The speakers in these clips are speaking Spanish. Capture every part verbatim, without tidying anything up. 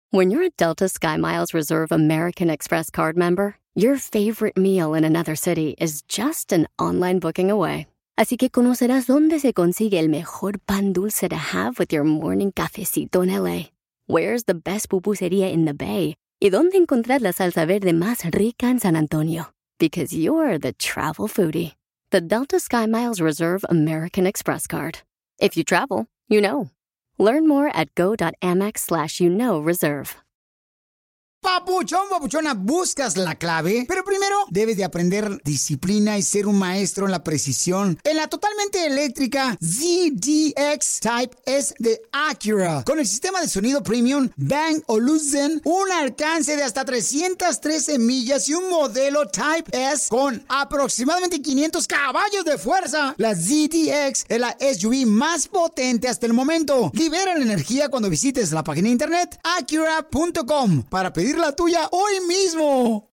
When you're a Delta SkyMiles Reserve American Express card member, your favorite meal in another city is just an online booking away. Así que conocerás dónde se consigue el mejor pan dulce to have with your morning cafecito en L A. Where's the best pupusería in the Bay? Y dónde encontrar la salsa verde más rica en San Antonio. Because you're the travel foodie. The Delta SkyMiles Reserve American Express card. If you travel, you know. Learn more at go.amex slash you know reserve. Papuchón, papuchona, buscas la clave, pero primero debes de aprender disciplina y ser un maestro en la precisión. En la totalmente eléctrica Z D X Type S de Acura, con el sistema de sonido premium Bang Olufsen, un alcance de hasta trescientas trece millas y un modelo Type S con aproximadamente quinientos caballos de fuerza. La Z D X es la S U V más potente hasta el momento. Libera la energía cuando visites la página de internet acura punto com para pedir la tuya hoy mismo.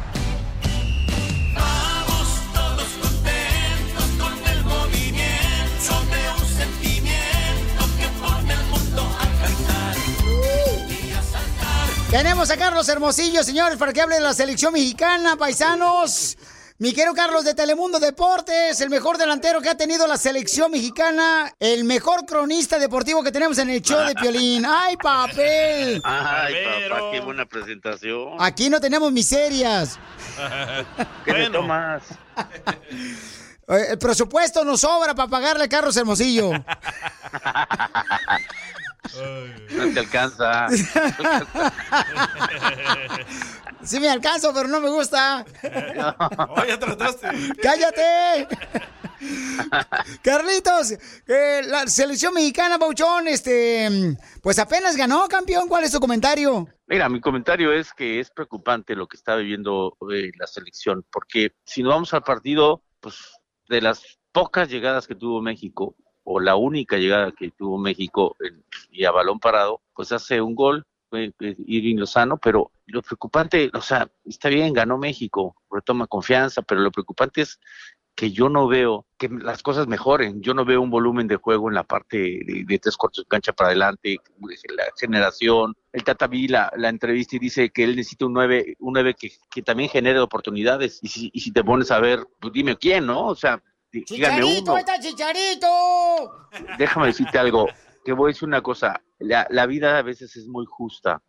Vamos todos contentos con el movimiento de un sentimiento que pone al mundo a cantar y a saltar. Tenemos a Carlos Hermosillo, señores, para que hable de la selección mexicana, paisanos. Mi querido Carlos de Telemundo Deportes, el mejor delantero que ha tenido la selección mexicana, el mejor cronista deportivo que tenemos en el show de Piolín. ¡Ay, papel! Ay, papá, qué buena presentación. Aquí no tenemos miserias. ¿Qué bueno. le tomas? El presupuesto nos sobra para pagarle a Carlos Hermosillo. No te alcanza. Sí me alcanzo, pero no me gusta. No. Oh, ya trataste. ¡Cállate! Carlitos, eh, la selección mexicana, Pauchón, este, pues apenas ganó, campeón. ¿Cuál es tu comentario? Mira, mi comentario es que es preocupante lo que está viviendo eh, la selección, porque si nos vamos al partido, pues de las pocas llegadas que tuvo México, o la única llegada que tuvo México en, y a balón parado, pues hace un gol, eh, eh, Irving Lozano, pero lo preocupante, o sea, está bien, ganó México, retoma confianza, pero lo preocupante es que yo no veo que las cosas mejoren, yo no veo un volumen de juego en la parte de, de tres cuartos de cancha para adelante, la generación. El Tata vi la, la entrevista y dice que él necesita un nueve, un nueve que, que también genere oportunidades, y si, y si te pones a ver, pues dime quién, ¿no? O sea, dígame uno. ¡Chicharito, está Chicharito! Déjame decirte algo, que voy a decir una cosa, la, la vida a veces es muy justa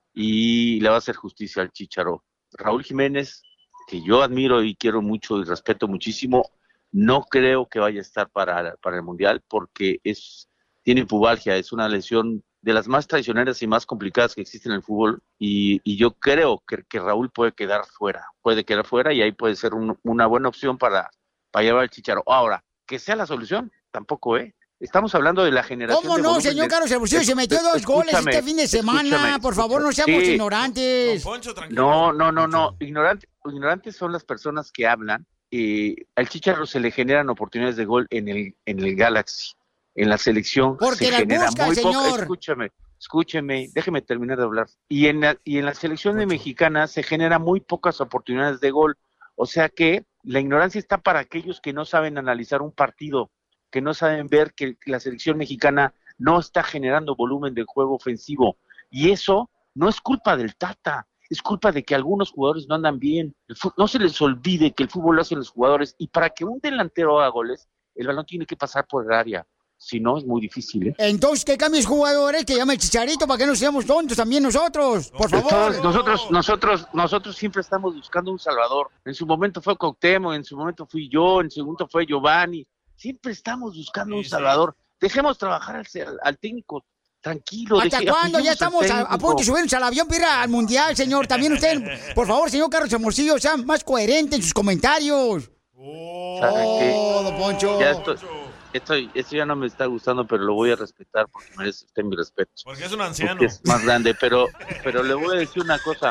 y le va a hacer justicia al Chícharo. Raúl Jiménez, que yo admiro y quiero mucho y respeto muchísimo, no creo que vaya a estar para, para el Mundial porque es tiene pubalgia, es una lesión de las más traicioneras y más complicadas que existen en el fútbol y, y yo creo que, que Raúl puede quedar fuera, puede quedar fuera y ahí puede ser un, una buena opción para, para llevar al Chícharo. Ahora, que sea la solución, tampoco, ¿eh? Estamos hablando de la generación. ¿Cómo no, señor de... Carlos Hermosillo? Se metió dos goles este fin de semana. Por favor, no seamos sí. ignorantes. Don Poncho, no, no, no, no. Ignorantes, ignorantes son las personas que hablan. Eh, al Chícharo se le generan oportunidades de gol en el en el Galaxy, en la selección. Porque se la genera busca, muy señor. Poca. Escúchame, escúcheme, déjeme terminar de hablar. Y en la, y en la selección de mexicana se generan muy pocas oportunidades de gol. O sea que la ignorancia está para aquellos que no saben analizar un partido, que no saben ver que la selección mexicana no está generando volumen de juego ofensivo. Y eso no es culpa del Tata, es culpa de que algunos jugadores no andan bien. No se les olvide que el fútbol lo hacen los jugadores, y para que un delantero haga goles, el balón tiene que pasar por el área. Si no, es muy difícil, ¿eh? Entonces, que cambies jugadores, que llame el Chicharito para que no seamos tontos también nosotros. Por favor. Entonces, nosotros, nosotros, nosotros siempre estamos buscando un salvador. En su momento fue Cuauhtémoc, en su momento fui yo, en su momento fue Giovanni. Siempre estamos buscando sí, un salvador. Sí. Dejemos trabajar al, al técnico. Tranquilo. ¿Hasta cuándo? Ya estamos a, a punto de subirnos al avión para ir al Mundial, señor. También usted, por favor, señor Carlos Hermosillo, sea más coherente en sus comentarios. Oh, oh don Poncho. Ya estoy, estoy, esto ya no me está gustando, pero lo voy a respetar porque merece usted mi respeto. Porque es un anciano. Porque es más grande, pero, pero le voy a decir una cosa.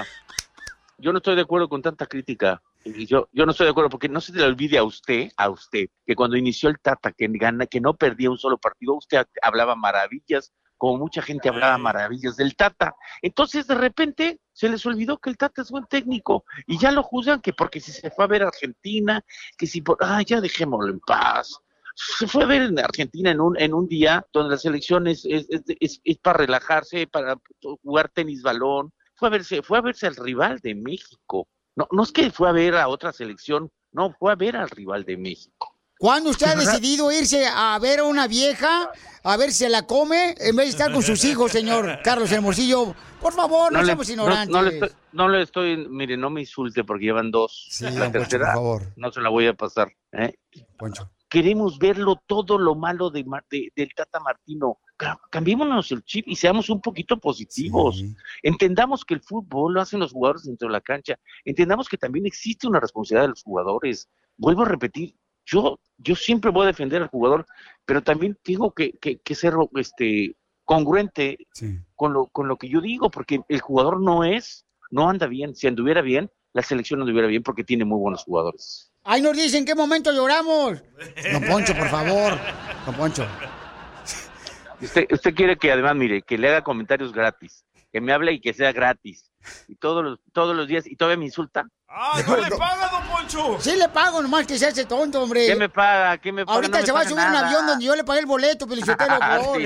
Yo no estoy de acuerdo con tanta crítica. Y yo, yo no estoy de acuerdo, porque no se le olvide a usted, a usted, que cuando inició el Tata, que, gana, que no perdía un solo partido, usted hablaba maravillas, como mucha gente hablaba maravillas del Tata. Entonces, de repente, se les olvidó que el Tata es buen técnico, y ya lo juzgan que porque si se fue a ver a Argentina, que si por, ah, ya dejémoslo en paz. Se fue a ver en Argentina en un en un día donde la selección es, es, es, es, es para relajarse, para jugar tenis balón, fue a verse, fue a verse al rival de México. No, no es que fue a ver a otra selección, no, fue a ver al rival de México. ¿Cuándo usted ha decidido irse a ver a una vieja, a ver si se la come, en vez de estar con sus hijos, señor Carlos Hermosillo? Por favor, no, no seamos ignorantes. No, no, le estoy, no le estoy, mire, no me insulte porque llevan dos. Sí, la don tercera, Poncho, por favor. No se la voy a pasar. ¿eh? Poncho. Queremos verlo todo lo malo de, de, del Tata Martino. Cambiémonos el chip y seamos un poquito positivos. Sí. Entendamos que el fútbol lo hacen los jugadores dentro de la cancha. Entendamos que también existe una responsabilidad de los jugadores. Vuelvo a repetir, yo, yo siempre voy a defender al jugador, pero también tengo que, que, que ser este, congruente sí. con, lo, con lo que yo digo, porque el jugador no es, no anda bien. Si anduviera bien, la selección anduviera bien porque tiene muy buenos jugadores. ¡Ay, nos dicen en qué momento lloramos! Don Poncho, por favor. Don Poncho. Usted, usted quiere que además, mire, que le haga comentarios gratis, que me hable y que sea gratis. Y todos los, todos los días, y todavía me insulta. ¡Ah, no, no le paga, don Poncho! Sí le pago, nomás que se hace tonto, hombre. ¿Qué me paga? ¿Qué me paga? Ahorita no se me va a paga subir nada. un avión donde yo le pagué el boleto, Felicitelo, por favor.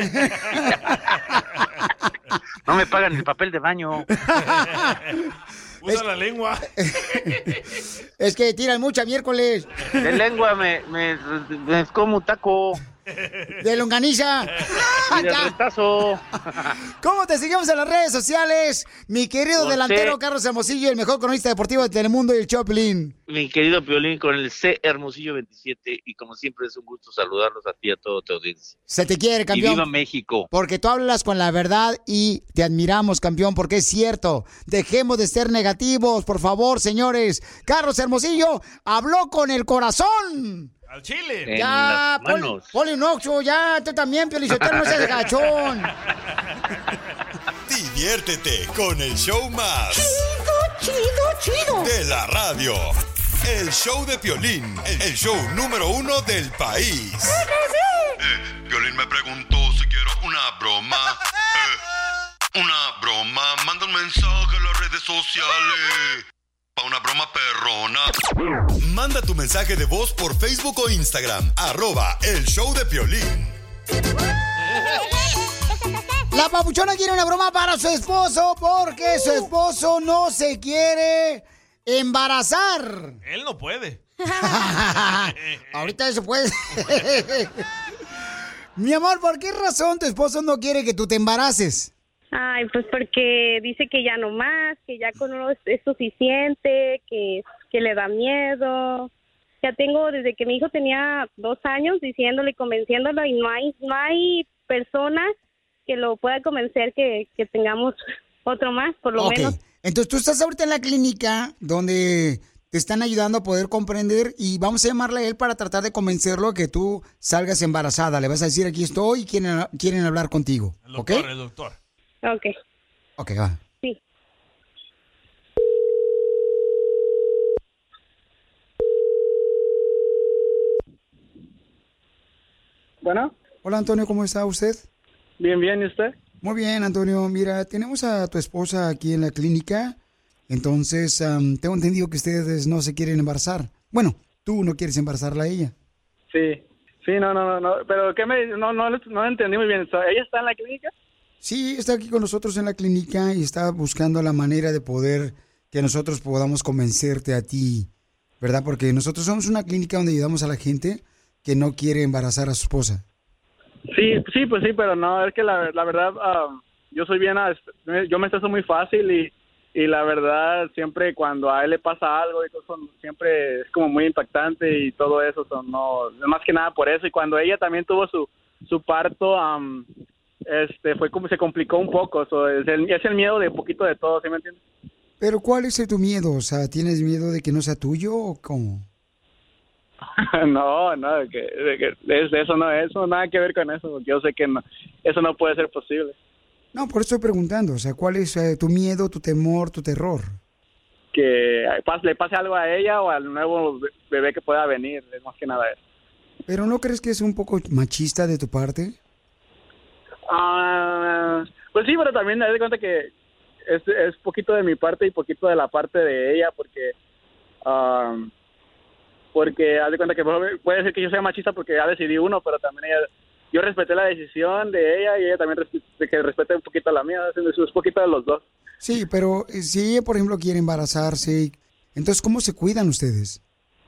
No me pagan el papel de baño. Usa es, la lengua. Es que tiran mucha miércoles. De lengua me, me, me como un taco. De longaniza. Y de retazo. ¿Cómo te seguimos en las redes sociales? Mi querido Con delantero C. Carlos Hermosillo, el mejor cronista deportivo de Telemundo y el Choplin. Mi querido Piolín con el C Hermosillo veintisiete. Y como siempre es un gusto saludarlos a ti y a toda tu audiencia. Se te quiere, campeón. Y viva México. Porque tú hablas con la verdad y te admiramos, campeón, porque es cierto. Dejemos de ser negativos, por favor, señores. Carlos Hermosillo habló con el corazón. Al chile. En Ya, las manos. Poli un oxo, ya, tú también, Piolichotero, no seas gachón. Diviértete con el show más... Chido, chido, chido. De la radio. El show de Piolín, el show número uno del país. Eh, Piolín me preguntó si quiero una broma. Eh, una broma, manda un mensaje a las redes sociales. Pa' una broma perrona. Manda tu mensaje de voz por Facebook o Instagram, arroba el show de Piolín. La papuchona quiere una broma para su esposo porque su esposo no se quiere embarazar. Él no puede. Ahorita eso puede. Mi amor, ¿por qué razón tu esposo no quiere que tú te embaraces? Ay, pues porque dice que ya no más, que ya con uno es, es suficiente, que, que le da miedo. Ya tengo desde que mi hijo tenía dos años diciéndole y convenciéndolo y no hay no hay persona que lo pueda convencer que, que tengamos otro más, por lo Okay. menos. Entonces tú estás ahorita en la clínica donde te están ayudando a poder comprender y vamos a llamarle a él para tratar de convencerlo a que tú salgas embarazada. Le vas a decir, aquí estoy y quieren, quieren hablar contigo. El doctor, ¿Ok? el doctor. Ok, Ok, va. sí. Bueno, Hola, Antonio, ¿cómo está usted? bien, bien, ¿y usted? Muy bien, Antonio. Mira, tenemos a tu esposa aquí en la clínica. Entonces, am, tengo entendido que ustedes no se quieren embarazar. Bueno, tú no quieres embarazarla a ella. Sí, sí, no, no, no, no, pero ¿qué me, no, no, no entendí muy bien. ¿Ella está en la clínica? Sí, está aquí con nosotros en la clínica y está buscando la manera de poder que nosotros podamos convencerte a ti, ¿verdad? Porque nosotros somos una clínica donde ayudamos a la gente que no quiere embarazar a su esposa. Sí, sí, pues sí, pero no, es que la, la verdad, uh, yo soy bien, uh, yo me estreso muy fácil y, y la verdad, siempre cuando a él le pasa algo, y todo eso, siempre es como muy impactante y todo eso, son, no, más que nada por eso. Y cuando ella también tuvo su, su parto, um, este, fue como se complicó un poco, so, es, el, es el miedo de poquito de todo, ¿sí me entiendes? Pero ¿cuál es tu miedo? O sea, ¿tienes miedo de que no sea tuyo o cómo? No, no, de que, de que es, eso no, eso nada que ver con eso. Yo sé que no, eso no puede ser posible. No, por eso estoy preguntando. O sea, ¿cuál es eh, tu miedo, tu temor, tu terror? Que pas, le pase algo a ella o al nuevo bebé que pueda venir, es más que nada eso. ¿Pero no crees que es un poco machista de tu parte? Ah, pues sí, pero también me doy cuenta que es, es poquito de mi parte y poquito de la parte de ella, porque um, porque haz de cuenta que puede ser que yo sea machista porque ya decidí uno, pero también ella, yo respeté la decisión de ella y ella también resp- que respete un poquito la mía, es un poquito de los dos. Sí, pero eh, si ella, por ejemplo, quiere embarazarse, entonces, ¿cómo se cuidan ustedes?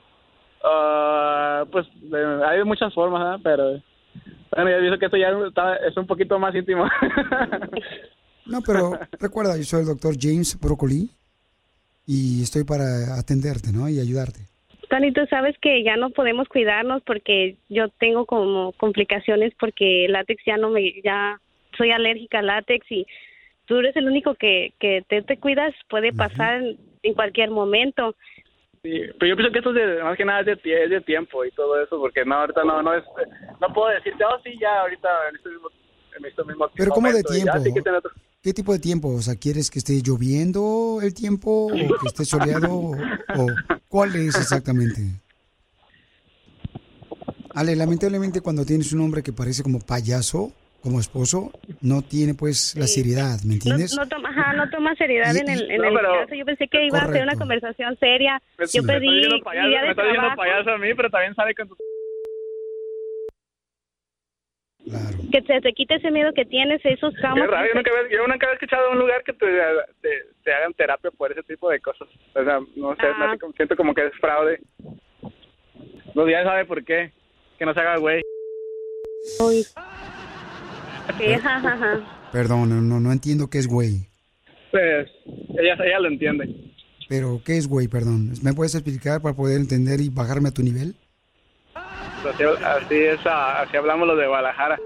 Ah, pues eh, hay muchas formas, ¿eh? Pero bueno, yo pienso que esto ya está, es un poquito más íntimo. No, pero recuerda, yo soy el doctor James Broccoli y estoy para atenderte, ¿no? Y ayudarte. Tony, tú sabes que ya no podemos cuidarnos porque yo tengo como complicaciones porque el látex ya no me, ya soy alérgica al látex y tú eres el único que, que te, te cuidas, puede pasar en, en cualquier momento. Sí, pero yo pienso que esto es de, más que nada es de, tie- es de tiempo y todo eso, porque no, ahorita no, no es, no puedo decirte, oh sí, ya ahorita en este mismo, en este mismo Pero ¿cómo de momento, y ya, tiempo? sí que tener otro- ¿Qué tipo de tiempo? O sea, ¿quieres que esté lloviendo el tiempo o que esté soleado? ¿O, o cuál es exactamente? Ale, lamentablemente cuando tienes un hombre que parece como payaso, como esposo, no tiene pues la seriedad, ¿me No, entiendes? no toma, ajá, no toma seriedad Y- en el, en No, el pero- caso. Yo pensé que iba a ser una Correcto. conversación seria. Me, Yo me pedí está diciendo mi payaso, día me de está diciendo trabajo payaso a mí, pero también sale con tu... Claro. que se te quite ese miedo que tienes, esos Qué traumas. raro, yo nunca, había, yo nunca había escuchado de un lugar que te, te, te hagan terapia por ese tipo de cosas. O sea, no sé, Ah. me hace- siento como que es fraude. Los días sabe por qué, que no se haga güey. Uy. Sí, ajá, ajá, ajá. Perdón, no, no, no entiendo qué es güey. Pues ella, ella lo entiende. Pero, ¿qué es güey? Perdón. ¿Me puedes explicar para poder entender y bajarme a tu nivel? Así, así es, ah, así hablamos los de Guadalajara.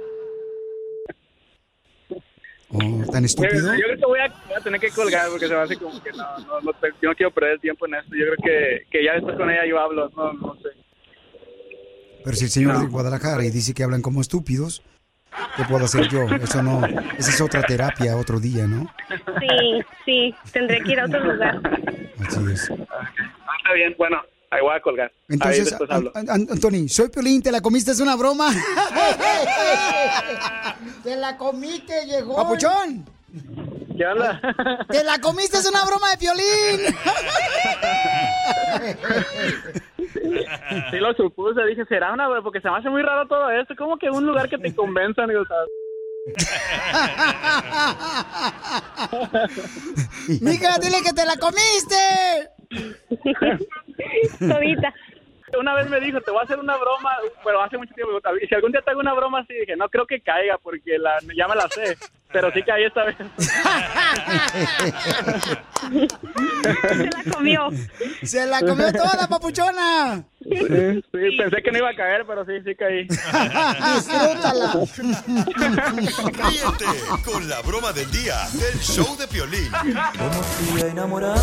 ¿Oh, tan Yo, estúpido? yo creo que voy a, voy a tener que colgar porque se me hace como que no, no, no, te- yo no quiero perder el tiempo en esto. Yo creo que, que ya después con ella yo hablo, no, no sé. Pero si el señor es de Guadalajara y dice que hablan como estúpidos, ¿qué puedo hacer yo? Eso no, esa es otra terapia, otro día, ¿no? Sí, sí, tendré que ir a otro lugar. Así es. Ah, está bien, bueno, ahí voy a colgar. Ahí Entonces, después An- hablo. An- An- Anthony, soy Piolín, ¿te la comiste? ¿Es una broma? Te la comiste, llegó. ¡Papuchón! ¿Qué onda? ¡Te la comiste! ¡Es una broma de Piolín! Sí lo supuse, dije, será una, porque se me hace muy raro todo esto, como que un lugar que te convenzan, y, o sea, ¡Mija, dile que te la comiste! Todita. una vez me dijo, te voy a hacer una broma, pero hace mucho tiempo, y si algún día te hago una broma así, dije, no creo que caiga, porque la, ya me la sé, pero sí caí esta vez. Se la comió. ¡Se la comió toda, papuchona! Sí, sí, pensé que no iba a caer, pero sí, sí caí. Disfrútala. Ríete con la broma del día del show de Piolín. Como fui a enamorar.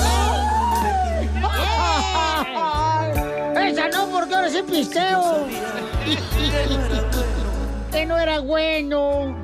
Esa no, porque ahora sí pisteo. Que no era bueno.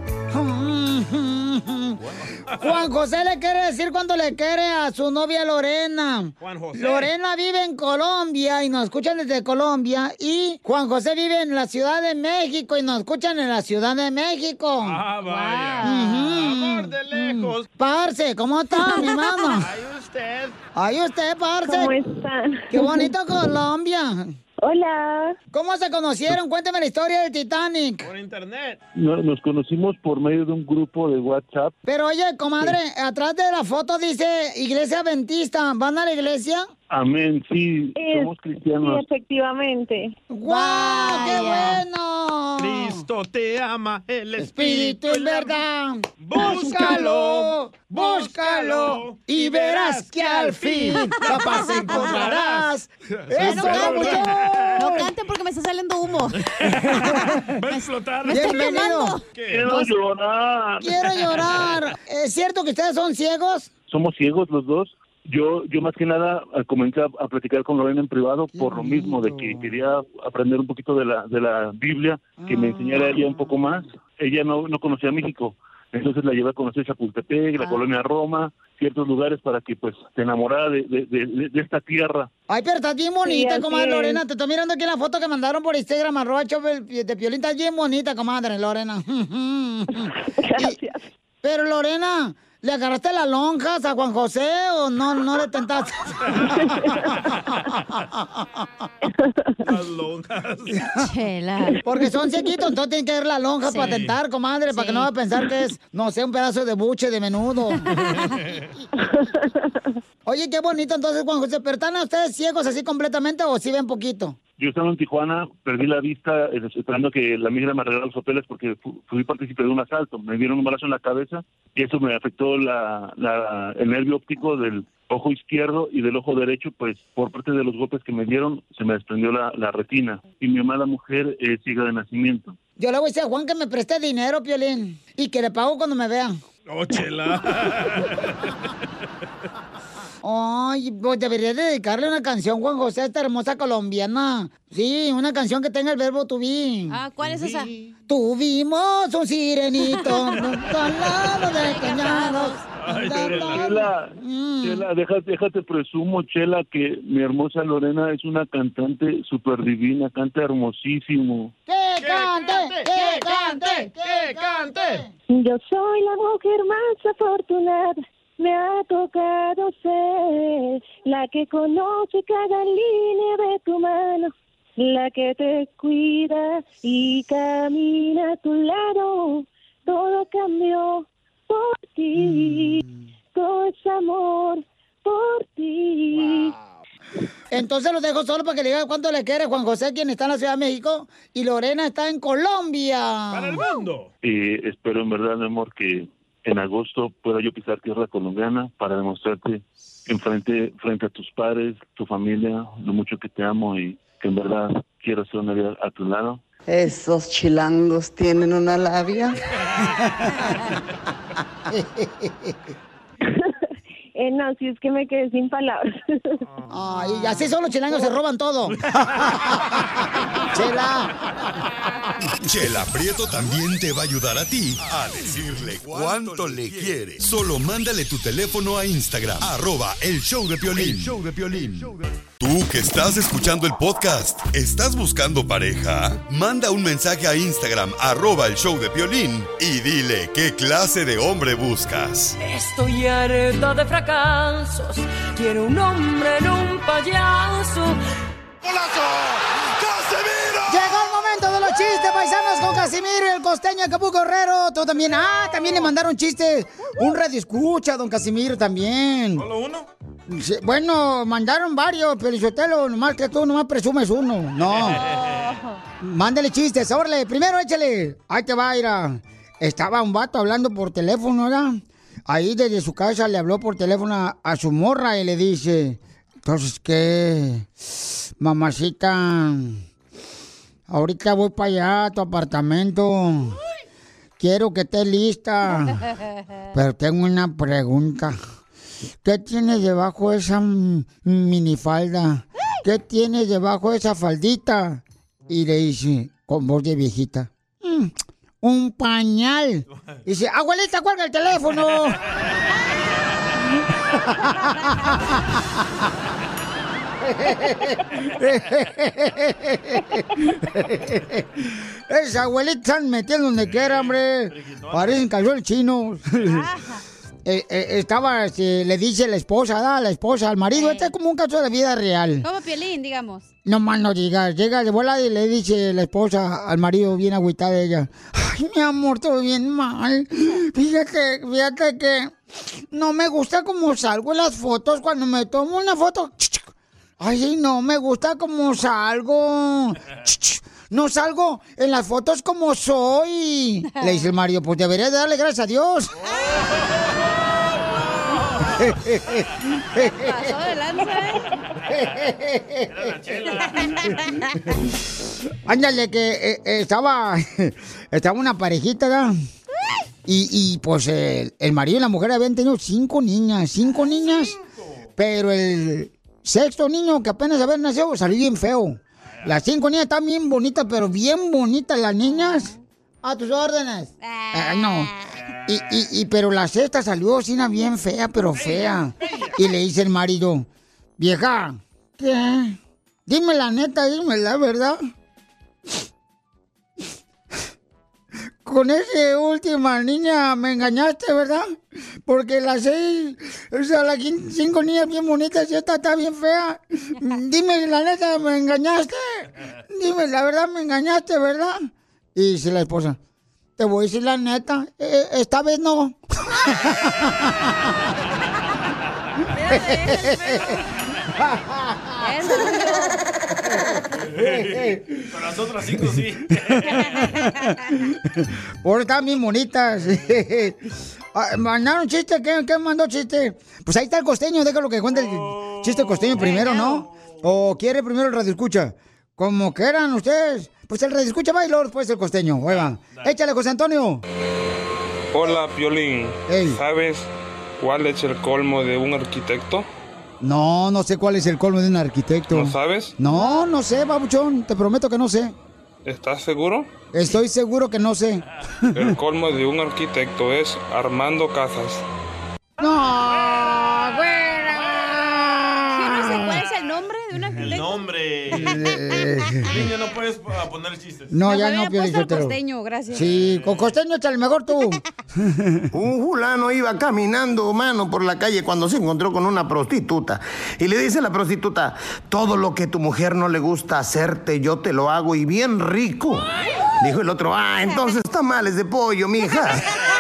Juan José le quiere decir cuando le quiere a su novia Lorena. Juan José. Lorena vive en Colombia y nos escuchan desde Colombia. Y Juan José vive en la Ciudad de México y nos escuchan en la Ciudad de México. Ah, vaya. Ujú. Amor de lejos. Parce, ¿cómo está, mi hermano? Ay, usted. Ay, usted, parce. ¿Cómo están? Qué bonito Colombia. Hola. ¿Cómo se conocieron? Cuéntame la historia del Titanic. Por internet. No- Nos conocimos por medio de un grupo de WhatsApp. Pero oye, comadre, atrás de la foto dice Iglesia Adventista. ¿Van a la iglesia? Amén, sí, Es- somos Sí, cristianos. efectivamente. ¡Guau! ¡Qué bueno! Cristo te ama, el Espíritu es verdad. Búscalo, búscalo y verás que al fin la paz encontrarás. ¡Eso, papuchón! No canten porque me está saliendo humo. Va a explotar. Me estoy Bienvenido. quemando. ¿Qué? Quiero llorar. Quiero llorar. ¿Es cierto que ustedes son ciegos? Somos ciegos los dos. Yo, yo más que nada eh, comencé a, a platicar con Lorena en privado por lo mismo, de que quería aprender un poquito de la, de la Biblia, que me enseñara ella un poco más. Ella no, no conocía México, entonces la llevé a conocer Chapultepec, la colonia Roma, ciertos lugares para que pues te enamorara de, de, de, de esta tierra. Ay, pero estás bien bonita, así comadre es. Lorena. Te estoy mirando aquí la foto que mandaron por Instagram, arroba show de de Piolín. Estás bien bonita, comadre Lorena. Y- Gracias. pero Lorena, ¿Le agarraste las lonjas a Juan José o no, no le tentaste? Las lonjas. Chela. Porque son chiquitos, entonces tienen que ver la lonja Sí. para tentar, comadre, para que Sí. no va a pensar que es, no sé, un pedazo de buche de menudo. Oye, qué bonito entonces, Juan José. ¿Pero están ustedes ciegos así completamente o sí ven poquito? Yo estaba en Tijuana, perdí la vista eh, esperando que la migra me arreglara los papeles porque fu- fui partícipe de un asalto. Me dieron un balazo en la cabeza y eso me afectó la, la- el nervio óptico del ojo izquierdo y del ojo derecho, pues por parte de los golpes que me dieron se me desprendió la, la retina. Y mi amada mujer es ciega de nacimiento. Yo le voy a decir a Juan que me preste dinero, Piolín, y que le pago cuando me vean. Oh, Chela. Ay, pues debería dedicarle una canción, Juan José, a esta hermosa colombiana. Sí, una canción que tenga el verbo to be. Ah, ¿cuál es esa? Tuvimos un sirenito al lado de cañados. Ay, Chela, Chela, déjate, déjate presumo, Chela, que mi hermosa Lorena es una cantante súper divina, canta hermosísimo. ¡Que cante! ¡Que cante! ¡Que cante! Yo soy la mujer más afortunada, me ha tocado ser la que conoce cada línea de tu mano, la que te cuida y camina a tu lado. Todo cambió por ti, todo es amor por ti. Entonces los dejo solo para que le diga cuánto le quiere Juan José, quien está en la Ciudad de México, y Lorena está en Colombia. Para el mundo. Y espero en verdad, mi amor, que en agosto pueda yo pisar tierra colombiana para demostrarte en frente, frente a tus padres, tu familia, lo mucho que te amo y que en verdad quiero hacer una vida a tu lado. Esos chilangos tienen una labia. Eh, no, si es que me quedé sin palabras. Ay, y así son los chilangos, se roban todo. Chela. Chela Prieto también te va a ayudar a ti a decirle cuánto le quiere. Solo mándale tu teléfono a Instagram, arroba el show de Piolín. El show de Piolín. Tú que estás escuchando el podcast, ¿estás buscando pareja? Manda un mensaje a Instagram, arroba el show de Piolín, y dile qué clase de hombre buscas. Estoy harta de fracasos. Quiero un hombre en un payaso. ¡Golazo! ¡Casimiro! Llegó el momento de los chistes, paisanos, con Casimiro y el costeño Acapulco Guerrero. Tú también. Ah, también le mandaron chistes. Un radio escucha, don Casimiro, también. ¿Solo uno? Sí, bueno, mandaron varios, Pelizotelo, nomás que tú nomás presumes uno. No. Mándale chistes, órale. Primero échale. Ahí te va, Ira. Estaba un vato hablando por teléfono, ¿verdad? Ahí desde su casa le habló por teléfono a, a su morra y le dice, entonces, ¿qué? Mamacita, ahorita voy para allá a tu apartamento. Quiero que estés lista. Pero tengo una pregunta. ¿Qué tienes debajo de esa m- minifalda? ¿Qué tienes debajo de esa faldita? Y le dice, con voz de viejita, "Mm, un pañal". Y dice, abuelita, cuelga el teléfono. Esas abuelitas están metiendo donde quiera, hombre. Parecen calzones chinos. Eh, eh, estaba, este, le dice la esposa, ¿da? La esposa al marido. Este es como un caso de la vida real. Como Piolín, digamos. No más no digas. Llega de volada y le dice la esposa al marido, bien agüitada ella. Ay, mi amor, todo bien mal. Fíjate, fíjate que no me gusta cómo salgo en las fotos cuando me tomo una foto. Ay, no me gusta cómo salgo. No salgo en las fotos como soy. Le dice el marido, pues deberías de darle gracias a Dios. Pasó de lanza, Ándale, que eh, eh, estaba, estaba una parejita, ¿verdad? Y, y pues el, el marido y la mujer habían tenido cinco niñas, cinco niñas, pero el sexto niño que apenas había nacido salió bien feo. Las cinco niñas están bien bonitas, pero bien bonitas las niñas. A tus órdenes. Eh, no. Y, y, y, pero la sexta salió así una bien fea, pero fea. Y le dice el marido, vieja, ¿qué? Dime la neta, dime la verdad. con esa última niña me engañaste, ¿verdad? Porque las seis, o sea, las quin- cinco niñas bien bonitas y esta está bien fea. Dime, la neta, ¿me engañaste? Dime, la verdad, me engañaste, ¿verdad? Y dice la esposa, te voy a decir la neta, eh, esta vez no. Pero las otras cinco sí. Por están bien bonitas. Ah, ¿mandaron chiste? ¿Qué, ¿Qué mandó chiste? Pues ahí está el costeño, déjalo que cuente el chiste costeño primero, ¿no? ¿O quiere primero el radio escucha? Como quieran ustedes. Pues el radio escucha va y luego después el costeño. Oigan, échale, José Antonio. Hola, Piolín. ¿Sabes cuál es el colmo de un arquitecto? No, no sé cuál es el colmo de un arquitecto. ¿No sabes? No, no sé, babuchón. Te prometo que no sé. ¿Estás seguro? Estoy seguro que no sé. El colmo de un arquitecto es Armando Casas. ¡No, güera! Yo no sé cuál es el nombre de un El arquitecto. nombre. Niño, no puedes uh, poner chistes. No, ya Mejor no, hubiera Piolín puesto el Sotelo. costeño, gracias. Sí, con costeño échale mejor tú. Un fulano iba caminando, mano, por la calle cuando se encontró con una prostituta. Y le dice a la prostituta, todo lo que tu mujer no le gusta hacerte, yo te lo hago y bien rico. Dijo el otro, ah, entonces tamales de pollo, mija.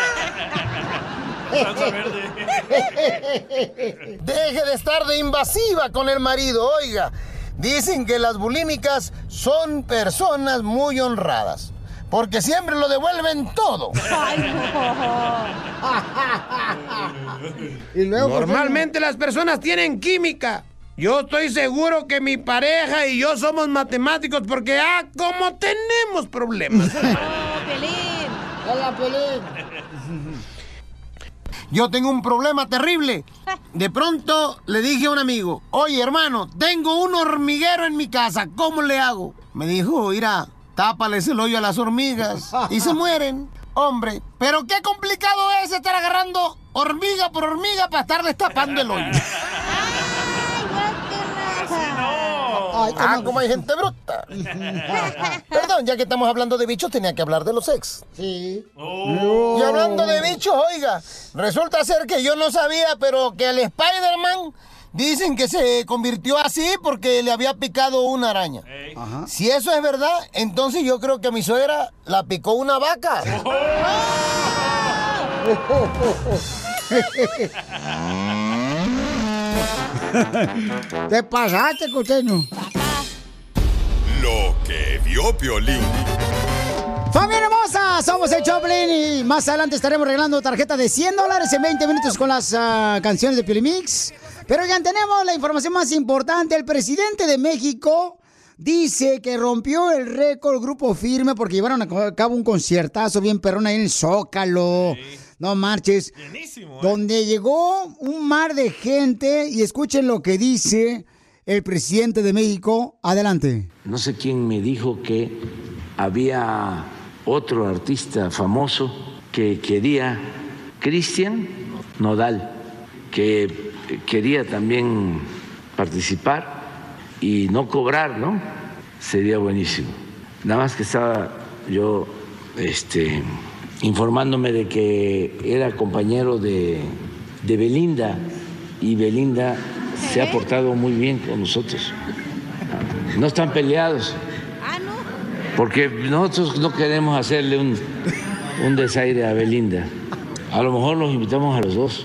Deje de estar de invasiva con el marido, oiga. Dicen que las bulímicas son personas muy honradas, porque siempre lo devuelven todo. Y luego, normalmente las personas tienen química. Yo estoy seguro que mi pareja y yo somos matemáticos porque, ah, como tenemos problemas. Hola, Pelín. Yo tengo un problema terrible. De pronto le dije a un amigo, oye, hermano, tengo un hormiguero en mi casa, ¿cómo le hago? Me dijo, mira, tápales el hoyo a las hormigas y se mueren. Hombre, pero qué complicado es estar agarrando hormiga por hormiga para estarles tapando el hoyo. Ah, como hay gente bruta. Perdón, ya que estamos hablando de bichos, tenía que hablar de los ex. Sí. Oh. Y hablando de bichos, oiga, resulta ser que yo no sabía, pero que el Spider-Man dicen que se convirtió así porque le había picado una araña. Ajá. Si eso es verdad, entonces yo creo que a mi suegra la picó una vaca. Te pasaste, costeño. Lo que vio Piolín. ¡Familia hermosa! Somos el Choplin y más adelante estaremos regalando tarjeta de cien dólares en veinte minutos con las uh, canciones de Piolín Mix. Pero ya tenemos la información más importante. El presidente de México dice que rompió el récord Grupo Firme porque llevaron a cabo un conciertazo bien perrón ahí en el Zócalo. Sí. No marches. Llenísimo, ¿eh? Donde llegó un mar de gente y escuchen lo que dice el presidente de México. Adelante. No sé quién me dijo que había otro artista famoso que quería, Cristian Nodal, que quería también participar y no cobrar, ¿no? Sería buenísimo. Nada más que estaba yo este, informándome de que era compañero de, de Belinda y Belinda ¿Eh? se ha portado muy bien con nosotros. No están peleados. Ah, ¿no? Porque nosotros no queremos hacerle un, un desaire a Belinda. A lo mejor los invitamos a los dos.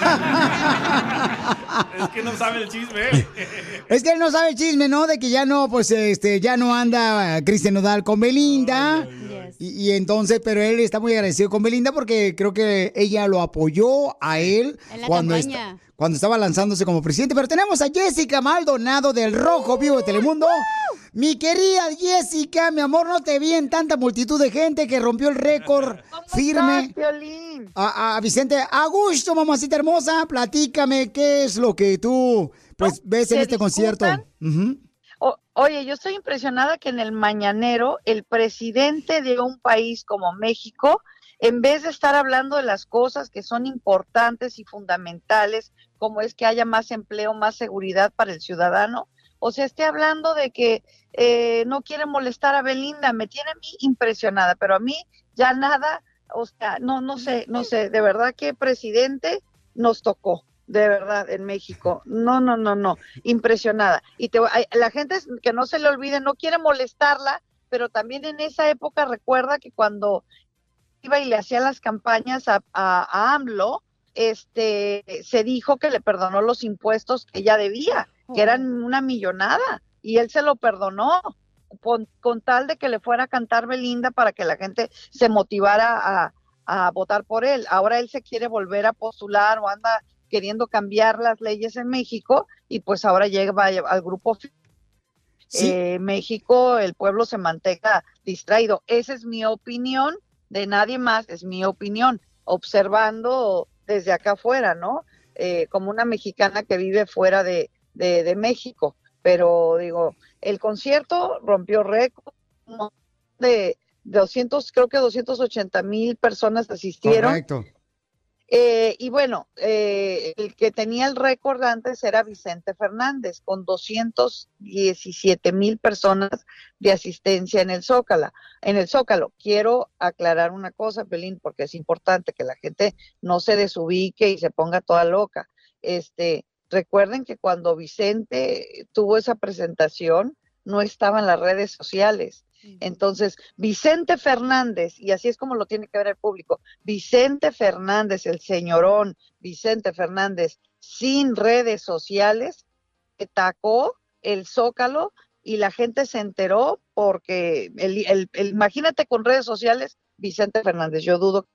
Es que no sabe el chisme. Es que él no sabe el chisme, ¿no? De que ya no, pues, este, ya no anda Cristian Nodal con Belinda. Yes. Y, y entonces, pero él está muy agradecido con Belinda porque creo que ella lo apoyó a él cuando, está, cuando estaba lanzándose como presidente. Pero tenemos a Jessica Maldonado del Rojo Vivo de Telemundo. Mi querida Jessica, mi amor, no te vi en tanta multitud de gente que rompió el récord firme. A, a Vicente, a gusto, mamacita hermosa, platícame qué es lo que tú pues ves en este concierto. Uh-huh. O, oye, yo estoy impresionada que en el mañanero el presidente de un país como México, en vez de estar hablando de las cosas que son importantes y fundamentales, como es que haya más empleo, más seguridad para el ciudadano, o sea, esté hablando de que eh, no quiere molestar a Belinda. Me tiene a mí impresionada, pero a mí ya nada, o sea, no, no sé, no sé, de verdad que presidente nos tocó, de verdad, en México. No, no, no, no, impresionada. Y te, la gente, que no se le olvide, no quiere molestarla, pero también en esa época recuerda que cuando iba y le hacía las campañas a, a, a AMLO, este, se dijo que le perdonó los impuestos que ella debía, que eran una millonada, y él se lo perdonó, con, con tal de que le fuera a cantar Belinda para que la gente se motivara a, a votar por él. Ahora él se quiere volver a postular o anda queriendo cambiar las leyes en México, y pues ahora llega al grupo ¿Sí? eh, México, el pueblo se mantenga distraído. Esa es mi opinión, de nadie más, es mi opinión, observando desde acá afuera, ¿no? Eh, como una mexicana que vive fuera de, de, de México. Pero digo, el concierto rompió récord de doscientos, creo que doscientos ochenta mil personas asistieron. Correcto. Eh, y bueno, eh, el que tenía el récord antes era Vicente Fernández, con doscientos diecisiete mil personas de asistencia en el Zócalo. En el Zócalo, quiero aclarar una cosa, Pelín, porque es importante que la gente no se desubique y se ponga toda loca. Este, recuerden que cuando Vicente tuvo esa presentación, no estaba en las redes sociales. Entonces, Vicente Fernández, y así es como lo tiene que ver el público, Vicente Fernández, el señorón Vicente Fernández, sin redes sociales, atacó el Zócalo y la gente se enteró porque, el, el, el, imagínate con redes sociales, Vicente Fernández, yo dudo.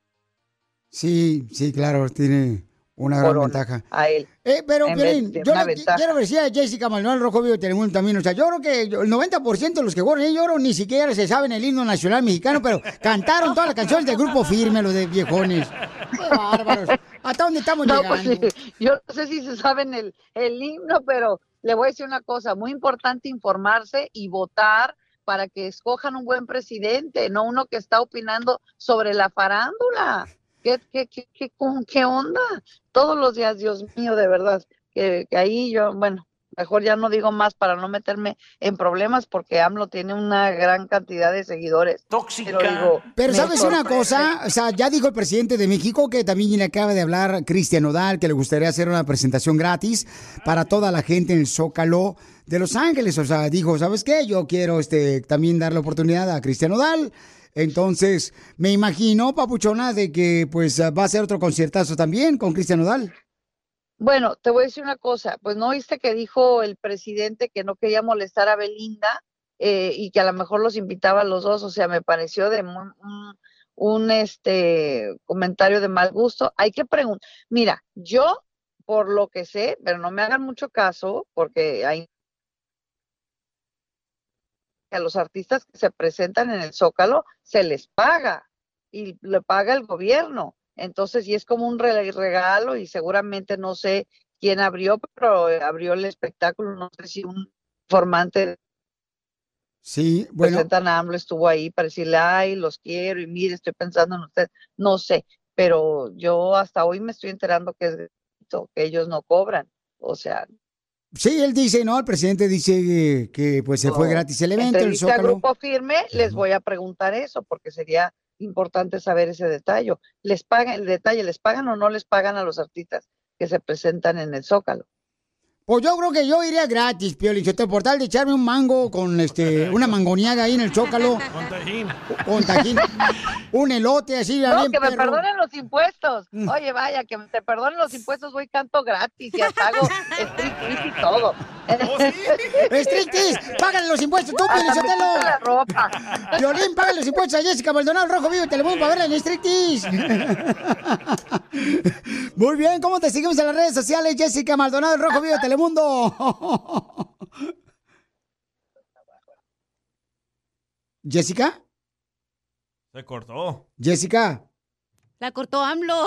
Sí, sí, claro, tiene una gran ventaja. A él. Eh, pero, Piolín, yo le, quiero decir a Jessica Maldonado, Rojo Vivo de Telemundo también, o sea, yo creo que el noventa por ciento de los que juegan ahí, yo creo, ni siquiera se saben el himno nacional mexicano, pero cantaron todas las canciones del Grupo Firme, los de viejones. ¡Qué bárbaros! ¿Hasta dónde estamos no, llegando? Pues, yo no sé si se saben el, el himno, pero le voy a decir una cosa, muy importante informarse y votar para que escojan un buen presidente, no uno que está opinando sobre la farándula. ¿Qué, qué, qué, qué, qué onda? Todos los días, Dios mío, de verdad, que, que ahí yo, bueno, mejor ya no digo más para no meterme en problemas, porque AMLO tiene una gran cantidad de seguidores. Tóxica. Pero, digo, Pero ¿sabes sorprende. una cosa? O sea, ya dijo el presidente de México que también le acaba de hablar Cristian Nodal, que le gustaría hacer una presentación gratis para toda la gente en el Zócalo de Los Ángeles. O sea, dijo, ¿sabes qué? Yo quiero este también dar la oportunidad a Cristian Nodal. Entonces, me imagino, papuchona, de que pues va a ser otro conciertazo también con Cristian Nodal. Bueno, te voy a decir una cosa, pues no viste que dijo el presidente que no quería molestar a Belinda eh, y que a lo mejor los invitaba a los dos, o sea, me pareció de muy, un, un este comentario de mal gusto. Hay que preguntar, mira, yo por lo que sé, pero no me hagan mucho caso, porque hay a los artistas que se presentan en el Zócalo se les paga y le paga el gobierno. Entonces, y es como un regalo y seguramente no sé quién abrió, pero abrió el espectáculo, no sé si un informante sí, bueno. presentan a AMLO estuvo ahí para decirle, ay, los quiero y mire, estoy pensando en usted, no sé, pero yo hasta hoy me estoy enterando que es que ellos no cobran, o sea. Sí, él dice, ¿no? El presidente dice que, que pues se fue no. gratis el evento, el Entrevista Zócalo. a Grupo Firme, les voy a preguntar eso, porque sería importante saber ese detalle. ¿Les pagan el detalle? ¿Les pagan o no les pagan a los artistas que se presentan en el Zócalo? Pues yo creo que yo iría gratis, Piolín, por tal de echarme un mango con este una mangoneada ahí en el Zócalo. Con tajín. Con tajín. Un elote así. No, bien que me perro. perdonen los impuestos. Oye, vaya, que te perdonen los impuestos, voy canto gratis y hasta hago striptease y todo. ¡Striptease! ¡Págale los impuestos tú, Piolín Hasta me Sotelo! quito la ropa. Piolín, págale los impuestos a Jessica Maldonado, Rojo Vivo y Telemundo para verla en striptease. Muy bien, ¿cómo te seguimos en las redes sociales, Jessica Maldonado, Rojo Vivo y Telemundo? ¿Jessica? Se cortó. ¿Jessica? La cortó AMLO.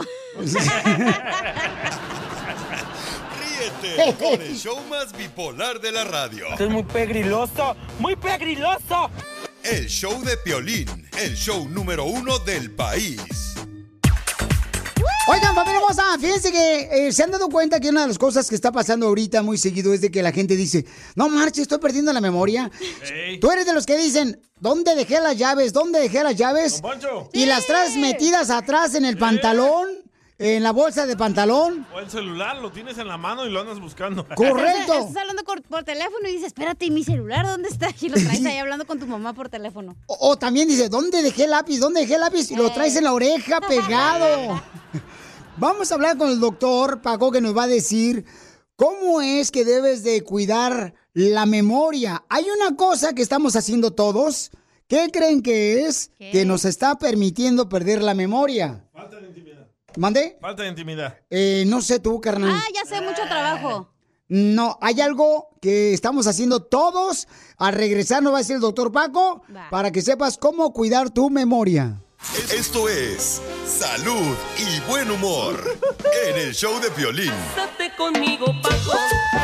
Ríete con el show más bipolar de la radio. Esto es muy pegriloso, muy pegriloso. El show de Piolín, el show número uno del país. Oigan, familia hermosa, fíjense que eh, se han dado cuenta que una de las cosas que está pasando ahorita muy seguido es de que la gente dice, no marches, estoy perdiendo la memoria. Hey. Tú eres de los que dicen, ¿dónde dejé las llaves? ¿Dónde dejé las llaves? Don Poncho. Y las traes metidas atrás en el pantalón, en la bolsa de pantalón. O el celular lo tienes en la mano y lo andas buscando. Correcto. Estás hablando por, por teléfono y dices, espérate, ¿y mi celular dónde está? Y lo traes ahí hablando con tu mamá por teléfono. O, o también dice, ¿dónde dejé el lápiz? ¿Dónde dejé el lápiz? Y lo traes en la oreja pegado. Vamos a hablar con el doctor Paco, que nos va a decir cómo es que debes de cuidar la memoria. Hay una cosa que estamos haciendo todos. ¿Qué creen que es? ¿Qué? Que nos está permitiendo perder la memoria. Falta de intimidad. ¿Mandé? Falta de intimidad. Eh, no sé tú, carnal. Ah, ya sé, mucho trabajo. No, hay algo que estamos haciendo todos. Al regresar nos va a decir el doctor Paco, Va. para que sepas cómo cuidar tu memoria. Esto es Salud y Buen Humor en el show de Piolín. Quédate conmigo, Paco.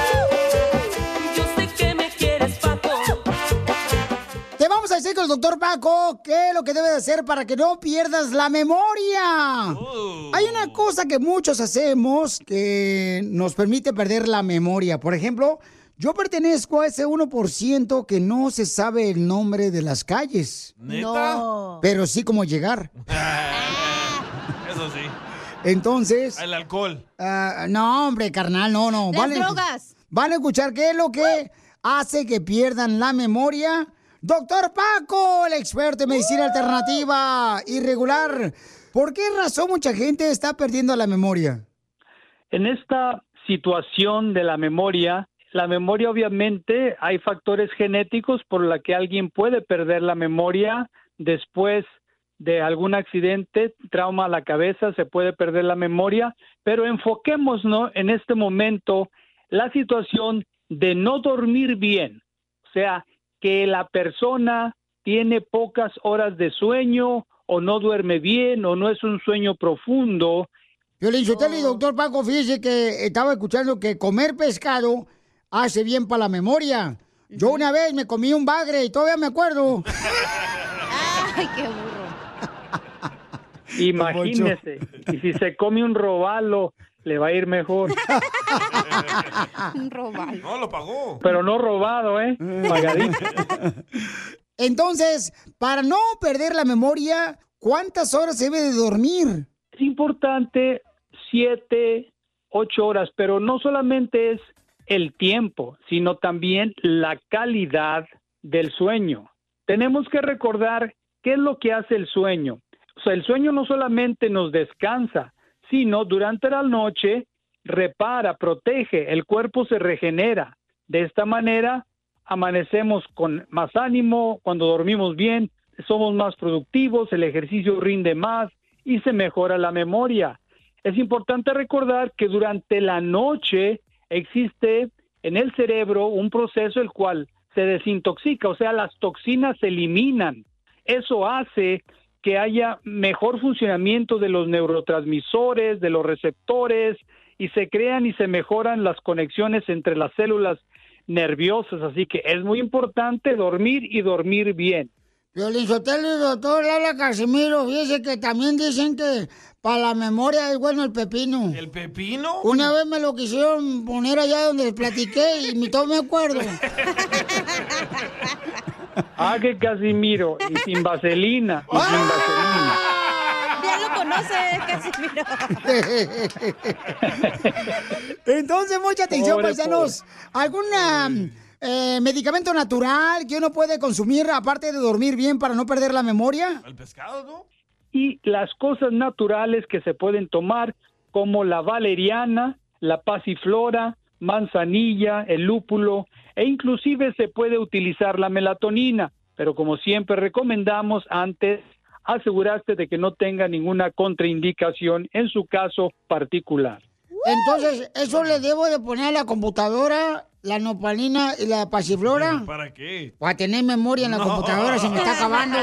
Yo sé que me quieres, Paco. Te vamos a decir con el doctor Paco qué es lo que debes hacer para que no pierdas la memoria. Oh. Hay una cosa que muchos hacemos que nos permite perder la memoria. Por ejemplo, yo pertenezco a ese uno por ciento que no se sabe el nombre de las calles. ¿Neta? No. Pero sí cómo llegar. Eso sí. Entonces... El alcohol. ah, no, hombre, carnal, no, no. Las drogas. Van a escuchar qué es lo que hace que pierdan la memoria. Doctor Paco, el experto en medicina alternativa y regular. ¿Por qué razón mucha gente está perdiendo la memoria? En esta situación de la memoria, la memoria obviamente hay factores genéticos por la que alguien puede perder la memoria después de algún accidente, trauma a la cabeza, se puede perder la memoria, pero enfoquémonos en este momento la situación de no dormir bien, o sea, que la persona tiene pocas horas de sueño o no duerme bien o no es un sueño profundo. Piolín Sotelo y doctor Paco, fíjese que estaba escuchando que comer pescado hace bien para la memoria. Yo una vez me comí un bagre y todavía me acuerdo. Ay, qué burro. Imagínese, y si se come un robalo, le va a ir mejor. Un robalo. No, lo pagó. Pero no robado, ¿eh? Pagadito. Entonces, para no perder la memoria, ¿cuántas horas se debe de dormir? Es importante siete, ocho horas, pero no solamente es el tiempo, sino también la calidad del sueño. Tenemos que recordar qué es lo que hace el sueño. O sea, el sueño no solamente nos descansa, sino durante la noche repara, protege, el cuerpo se regenera. De esta manera amanecemos con más ánimo, cuando dormimos bien, somos más productivos, el ejercicio rinde más y se mejora la memoria. Es importante recordar que durante la noche existe en el cerebro un proceso el cual se desintoxica, o sea, las toxinas se eliminan. Eso hace que haya mejor funcionamiento de los neurotransmisores, de los receptores, y se crean y se mejoran las conexiones entre las células nerviosas. Así que es muy importante dormir y dormir bien. Piolín Sotelo y doctor Lala Casimiro, fíjese que también dicen que para la memoria es bueno el pepino. ¿El pepino? Una vez me lo quisieron poner allá donde les platiqué y ni todo me acuerdo. Ah, que Casimiro, y sin vaselina, y sin vaselina. Ya lo conoce, Casimiro. Entonces, mucha atención, Pobre, paisanos. ¿Alguna eh, medicamento natural que uno puede consumir aparte de dormir bien para no perder la memoria? El pescado, ¿no? Y las cosas naturales que se pueden tomar, como la valeriana, la pasiflora, manzanilla, el lúpulo, e inclusive se puede utilizar la melatonina, pero como siempre recomendamos antes asegurarse de que no tenga ninguna contraindicación en su caso particular. Entonces, ¿eso le debo de poner a la computadora, la nopalina y la pasiflora? ¿Para qué? Para tener memoria en la No. computadora, se me está acabando.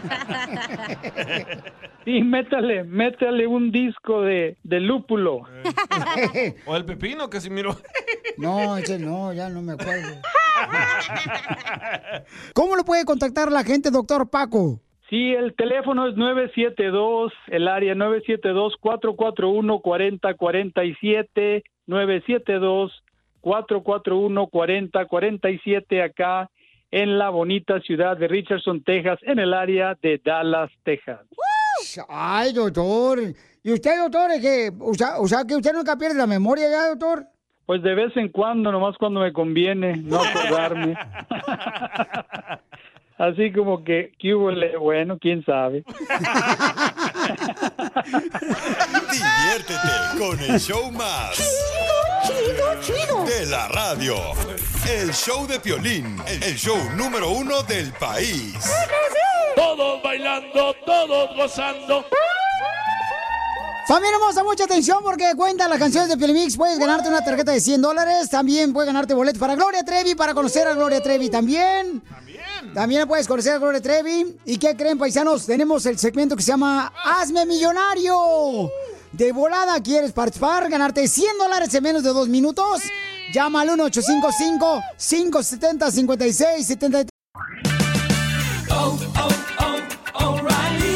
Sí, métale, métale un disco de, de lúpulo. O el pepino, Casimiro. No, ese no, ya no me acuerdo. ¿Cómo lo puede contactar la gente, doctor Paco? Sí, el teléfono es nueve siete dos, el área nueve siete dos, cuatro cuatro uno, cuatro cero cuatro siete, nueve siete dos, cuatro cuatro uno, cuatro cero cuatro siete, acá en la bonita ciudad de Richardson, Texas, en el área de Dallas, Texas. Ay, doctor. ¿Y usted, doctor, es que, o sea, o sea, que usted nunca pierde la memoria ya, doctor? Pues de vez en cuando, nomás cuando me conviene, no acordarme. Así como que, ¿qué hubo? Bueno, quién sabe. Diviértete con el show más Chido, chido. de la radio. El show de Piolín, el show número uno del país. Todos bailando, todos gozando. Familia hermosa, mucha atención porque cuentan las canciones de Piolín Mix. Puedes ganarte una tarjeta de cien dólares. También puedes ganarte boletos para Gloria Trevi, para conocer a Gloria Trevi también. También. También puedes conocer a Gloria Trevi. ¿Y qué creen, paisanos? Tenemos el segmento que se llama Hazme Millonario. De volada, ¿quieres participar? Ganarte cien dólares en menos de dos minutos. Llama al uno ocho cinco cinco, cinco siete cero, cinco seis siete tres. Oh, oh, oh, O'Reilly.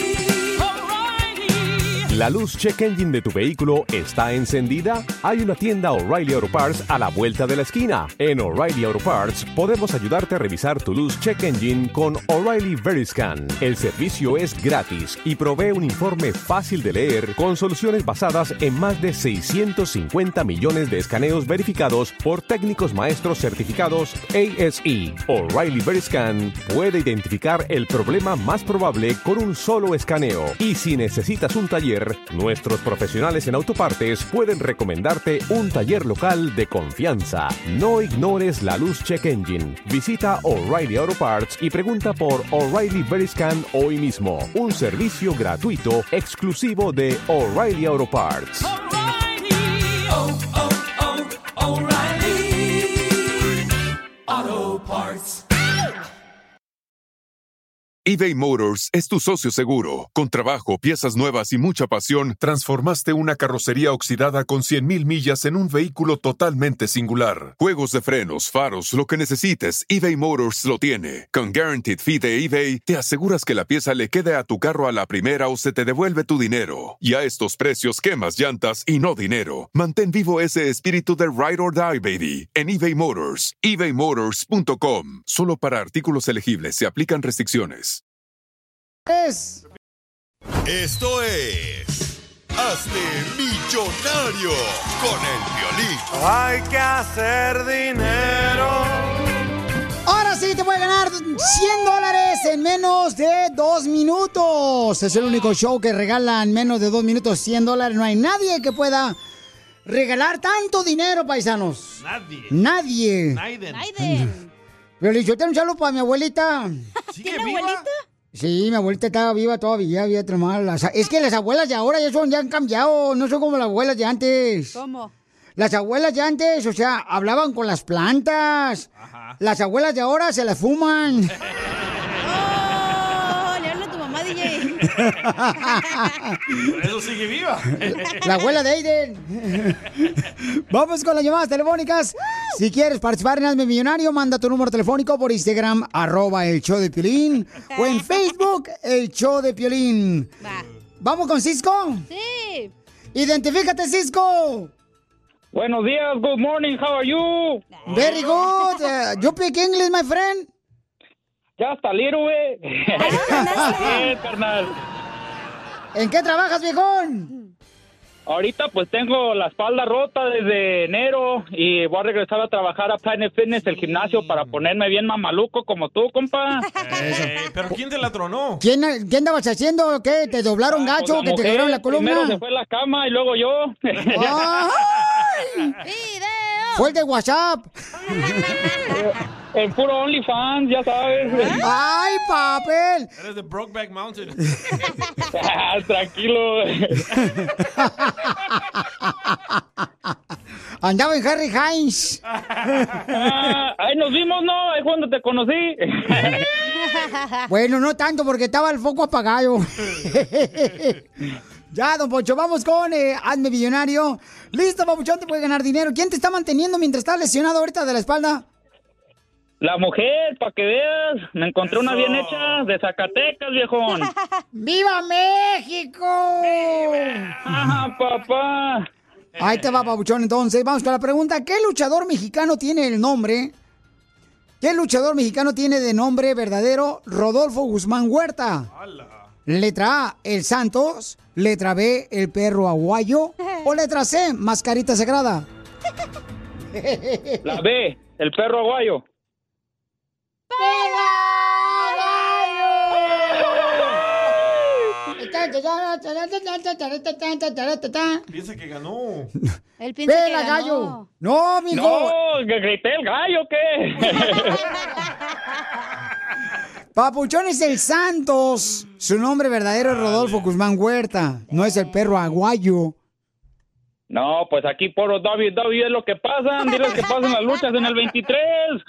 ¿La luz check engine de tu vehículo está encendida? Hay una tienda O'Reilly Auto Parts a la vuelta de la esquina. En O'Reilly Auto Parts podemos ayudarte a revisar tu luz check engine con O'Reilly Veriscan. El servicio es gratis y provee un informe fácil de leer con soluciones basadas en más de seiscientos cincuenta millones de escaneos verificados por técnicos maestros certificados A S E. O'Reilly Veriscan puede identificar el problema más probable con un solo escaneo. Y si necesitas un taller, nuestros profesionales en autopartes pueden recomendarte un taller local de confianza. No ignores la luz check engine. Visita O'Reilly Auto Parts y pregunta por O'Reilly Veriscan hoy mismo. Un servicio gratuito exclusivo de O'Reilly Auto Parts. Oh, oh, oh, O'Reilly Auto Parts. eBay Motors es tu socio seguro. Con trabajo, piezas nuevas y mucha pasión, transformaste una carrocería oxidada con cien mil millas en un vehículo totalmente singular. Juegos de frenos, faros, lo que necesites, eBay Motors lo tiene. Con Guaranteed Fee de eBay, te aseguras que la pieza le quede a tu carro a la primera o se te devuelve tu dinero. Y a estos precios, quemas llantas y no dinero. Mantén vivo ese espíritu de Ride or Die, baby, en eBay Motors. ebay motors punto com. Solo para artículos elegibles se aplican restricciones. Es. Esto es Hazte Millonario con el Piolín. Hay que hacer dinero. Ahora sí te voy a ganar cien dólares en menos de dos minutos. Es el único show que regala en menos de dos minutos cien dólares. No hay nadie que pueda regalar tanto dinero, paisanos. Nadie. Nadie. Naiden. Naiden. Pero yo tengo un saludo para mi abuelita. ¿Tiene abuelita? Sí, mi abuelita estaba viva todavía, había las... Es que las abuelas de ahora ya son, ya han cambiado, no son como las abuelas de antes. ¿Cómo? Las abuelas de antes, o sea, hablaban con las plantas. Ajá. Las abuelas de ahora se las fuman. ¡Oh! Le habla a tu mamá, D J. Por eso sigue viva. La abuela de Aiden. Vamos con las llamadas telefónicas. Si quieres participar en Hazme Millonario, manda tu número telefónico por Instagram, arroba el show de Piolín, o en Facebook, el show de Piolín. Va. ¿Vamos con Cisco? Sí. Identifícate, Cisco. Buenos días, good morning, how are you? Very good. Uh, you speak English, my friend? Just a little bit. Bien, carnal. ¿En qué trabajas, viejón? Ahorita pues tengo la espalda rota desde enero y voy a regresar a trabajar a Planet Fitness, el gimnasio, para ponerme bien mamaluco como tú, compa. Eh, ¿Pero quién te la tronó? ¿Quién, ¿Qué andabas haciendo? ¿Qué? ¿Te doblaron Ah, gacho? pues la ¿Que te mujer, quebraron la columna? Primero se fue la cama y luego yo. ¡Ay! Fue el de WhatsApp. El puro OnlyFans, ya sabes. ¡Ay, papel! Eres de Brokeback Mountain. Tranquilo. Andaba en Harry Hines. Ah, ahí nos vimos, ¿no? Ahí cuando te conocí. Bueno, no tanto porque estaba el foco apagado. Ya, don Poncho, vamos con eh, Hazme Millonario. Listo, papuchón, te puede ganar dinero. ¿Quién te está manteniendo mientras estás lesionado ahorita de la espalda? La mujer, para que veas, me encontré una bien hecha de Zacatecas, viejón. ¡Viva México! Ajá, papá. Ahí te va, papuchón, entonces. Vamos con la pregunta. ¿Qué luchador mexicano tiene el nombre? ¿Qué luchador mexicano tiene de nombre verdadero Rodolfo Guzmán Huerta? Letra A, El Santos. Letra B, El Perro Aguayo. O letra C, Mascarita Sagrada. La B, El Perro Aguayo. Piensa que ganó. Él piensa ¡Pela, que ganó. gallo! ¡No, mijo! No, que grité el gallo, ¿qué? Papuchón es El Santos. Su nombre verdadero es Rodolfo Guzmán Huerta. No es El Perro Aguayo. No, pues aquí por David, David es lo que pasa. Diles que pasan las luchas en el veintitrés.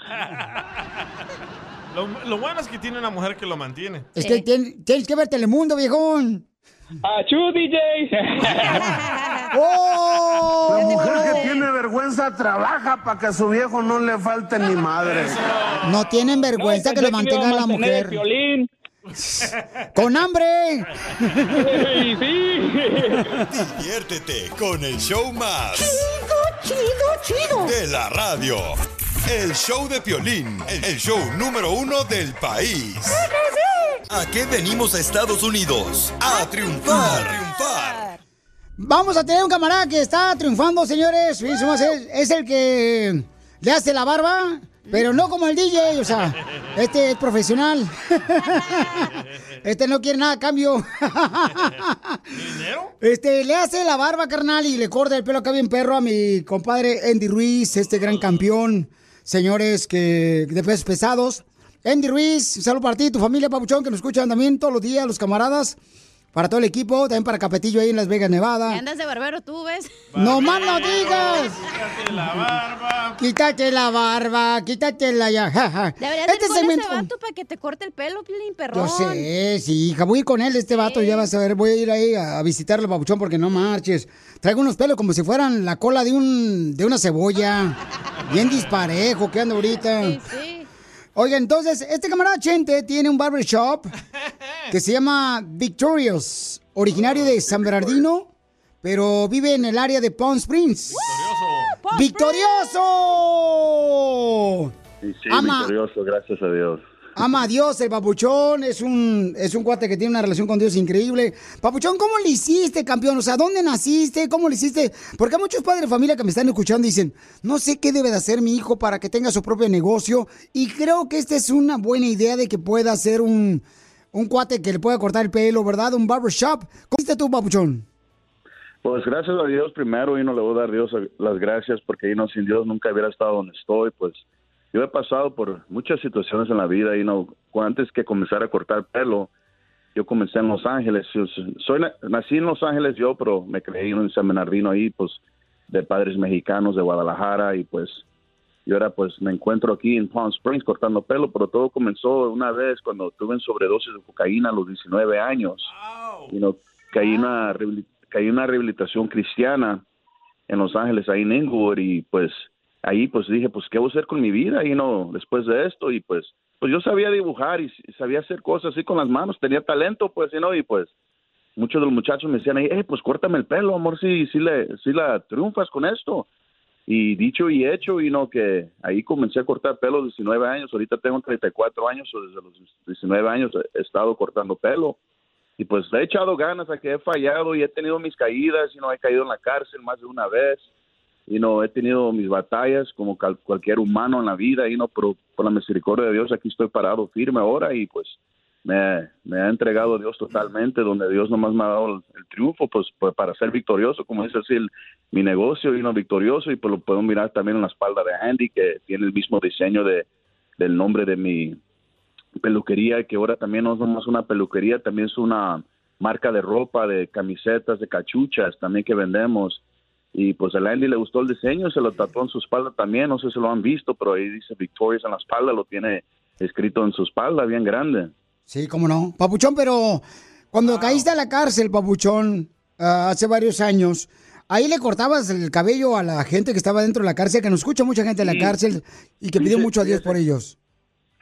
Lo, lo bueno es que tiene una mujer que lo mantiene. Es que tien- tienes que ver Telemundo, viejón. ¡Achú, D J! ¡Oh! La mujer que tiene vergüenza trabaja para que a su viejo no le falte ni madre. No tienen vergüenza No, que lo pensé que me mantenga iba a la mantener el mujer. Piolín. ¡Con hambre! Sí, sí. Diviértete con el show más Chido, chido, chido. de la radio. El show de Piolín, el show número uno del país. ¿A qué venimos a Estados Unidos? A triunfar, triunfar. Vamos a tener un camarada que está triunfando, señores. Fíjense más, Es, es el que le hace la barba, pero no como el D J, o sea, este es profesional. Este no quiere nada a cambio. ¿Dinero? Este, le hace la barba, carnal, y le corta el pelo acá bien perro a mi compadre Andy Ruiz, este gran campeón, señores, que de pesos pesados. Andy Ruiz, un saludo para ti y tu familia, papuchón, que nos escuchan también todos los días, los camaradas. Para todo el equipo, también para Capetillo ahí en Las Vegas, Nevada. Y andas de barbero tú, ¿ves? ¡No más no digas! Quítate la barba. Quítate la barba, quítate la ya. ja, ja. Deberías Este ir con segmento. ese vato para que te corte el pelo, Piolín, perrón. Yo sé, sí, hija, voy con él, este vato, ya vas a ver, voy a ir ahí a, a visitarle, papuchón, porque no marches. Traigo unos pelos como si fueran la cola de un de una cebolla. Bien disparejo, que anda ahorita. Sí, sí. Oiga, entonces, este camarada Chente tiene un barbershop que se llama Victorious, originario de San Bernardino, pero vive en el área de Palm Springs. ¡Victorioso! Sí, sí, Ama. victorioso, gracias a Dios. Ama a Dios, el papuchón, es un, es un cuate que tiene una relación con Dios increíble. Papuchón, ¿cómo le hiciste, campeón? O sea, ¿dónde naciste? ¿Cómo le hiciste? Porque hay muchos padres de familia que me están escuchando y dicen, no sé qué debe de hacer mi hijo para que tenga su propio negocio. Y creo que esta es una buena idea de que pueda ser un, un cuate que le pueda cortar el pelo, ¿verdad? Un barbershop. ¿Cómo hiciste tú, papuchón? Pues gracias a Dios primero, y no le voy a dar a Dios las gracias, porque y no, sin Dios nunca hubiera estado donde estoy. Pues yo he pasado por muchas situaciones en la vida, y no, antes que comenzar a cortar pelo, yo comencé en Los Ángeles. Yo soy, nací en Los Ángeles yo, pero me creí en San Bernardino ahí, pues, de padres mexicanos de Guadalajara, y pues, yo ahora pues me encuentro aquí en Palm Springs cortando pelo, pero todo comenzó una vez cuando tuve en sobredosis de cocaína a los diecinueve años. Y no, caí en una, caí en una rehabilitación cristiana en Los Ángeles, ahí en Inglewood, y pues, ahí pues dije, pues, ¿qué voy a hacer con mi vida? Y no, después de esto, y pues, pues yo sabía dibujar y sabía hacer cosas así con las manos, tenía talento, pues, y no, y pues, muchos de los muchachos me decían ahí, eh, pues, córtame el pelo, amor, si, si, le, si la triunfas con esto. Y dicho y hecho, y no, que ahí comencé a cortar pelo a los diecinueve años, ahorita tengo treinta y cuatro años, o desde los diecinueve años he estado cortando pelo. Y pues le he echado ganas a que he fallado y he tenido mis caídas, y no he caído en la cárcel más de una vez. Y no, he tenido mis batallas como cal- cualquier humano en la vida, y no, pero por la misericordia de Dios aquí estoy parado firme ahora, y pues me, me ha entregado a Dios totalmente, donde Dios nomás me ha dado el, el triunfo, pues, pues para ser victorioso, como dice así, el, mi negocio, y no victorioso, y pues lo puedo mirar también en la espalda de Andy, que tiene el mismo diseño de del nombre de mi peluquería, que ahora también no es nomás una peluquería, también es una marca de ropa, de camisetas, de cachuchas también que vendemos. Y pues a Andy le gustó el diseño, se lo tatuó en su espalda también, no sé si lo han visto, pero ahí dice Victorious en la espalda, lo tiene escrito en su espalda, bien grande. Sí, cómo no. Papuchón, pero cuando caíste a la cárcel, Papuchón, uh, hace varios años, ahí le cortabas el cabello a la gente que estaba dentro de la cárcel, que nos escucha mucha gente en la Sí. cárcel y que pidió Dice- mucho a Dios fíjese- por ellos.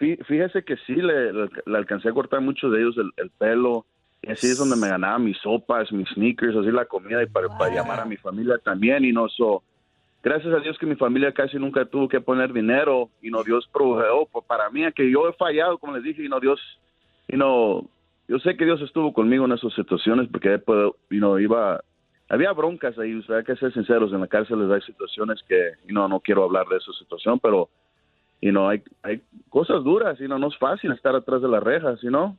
fí- fíjese que sí, le, le, le alcancé a cortar muchos de ellos el, el pelo. Y así es donde me ganaba mis sopas, mis sneakers, así la comida y para, para llamar a mi familia también. Y no, so, gracias a Dios que mi familia casi nunca tuvo que poner dinero. Y no, Dios proveyó pues, para mí, que yo he fallado, como les dije, y no, Dios, y no, yo sé que Dios estuvo conmigo en esas situaciones porque pues, you know, iba, había broncas ahí, o sea, hay que ser sinceros, en la cárcel hay situaciones que, you know, no quiero hablar de esa situación, pero, you know, hay, hay cosas duras, y you know, no es fácil estar atrás de las rejas, you know.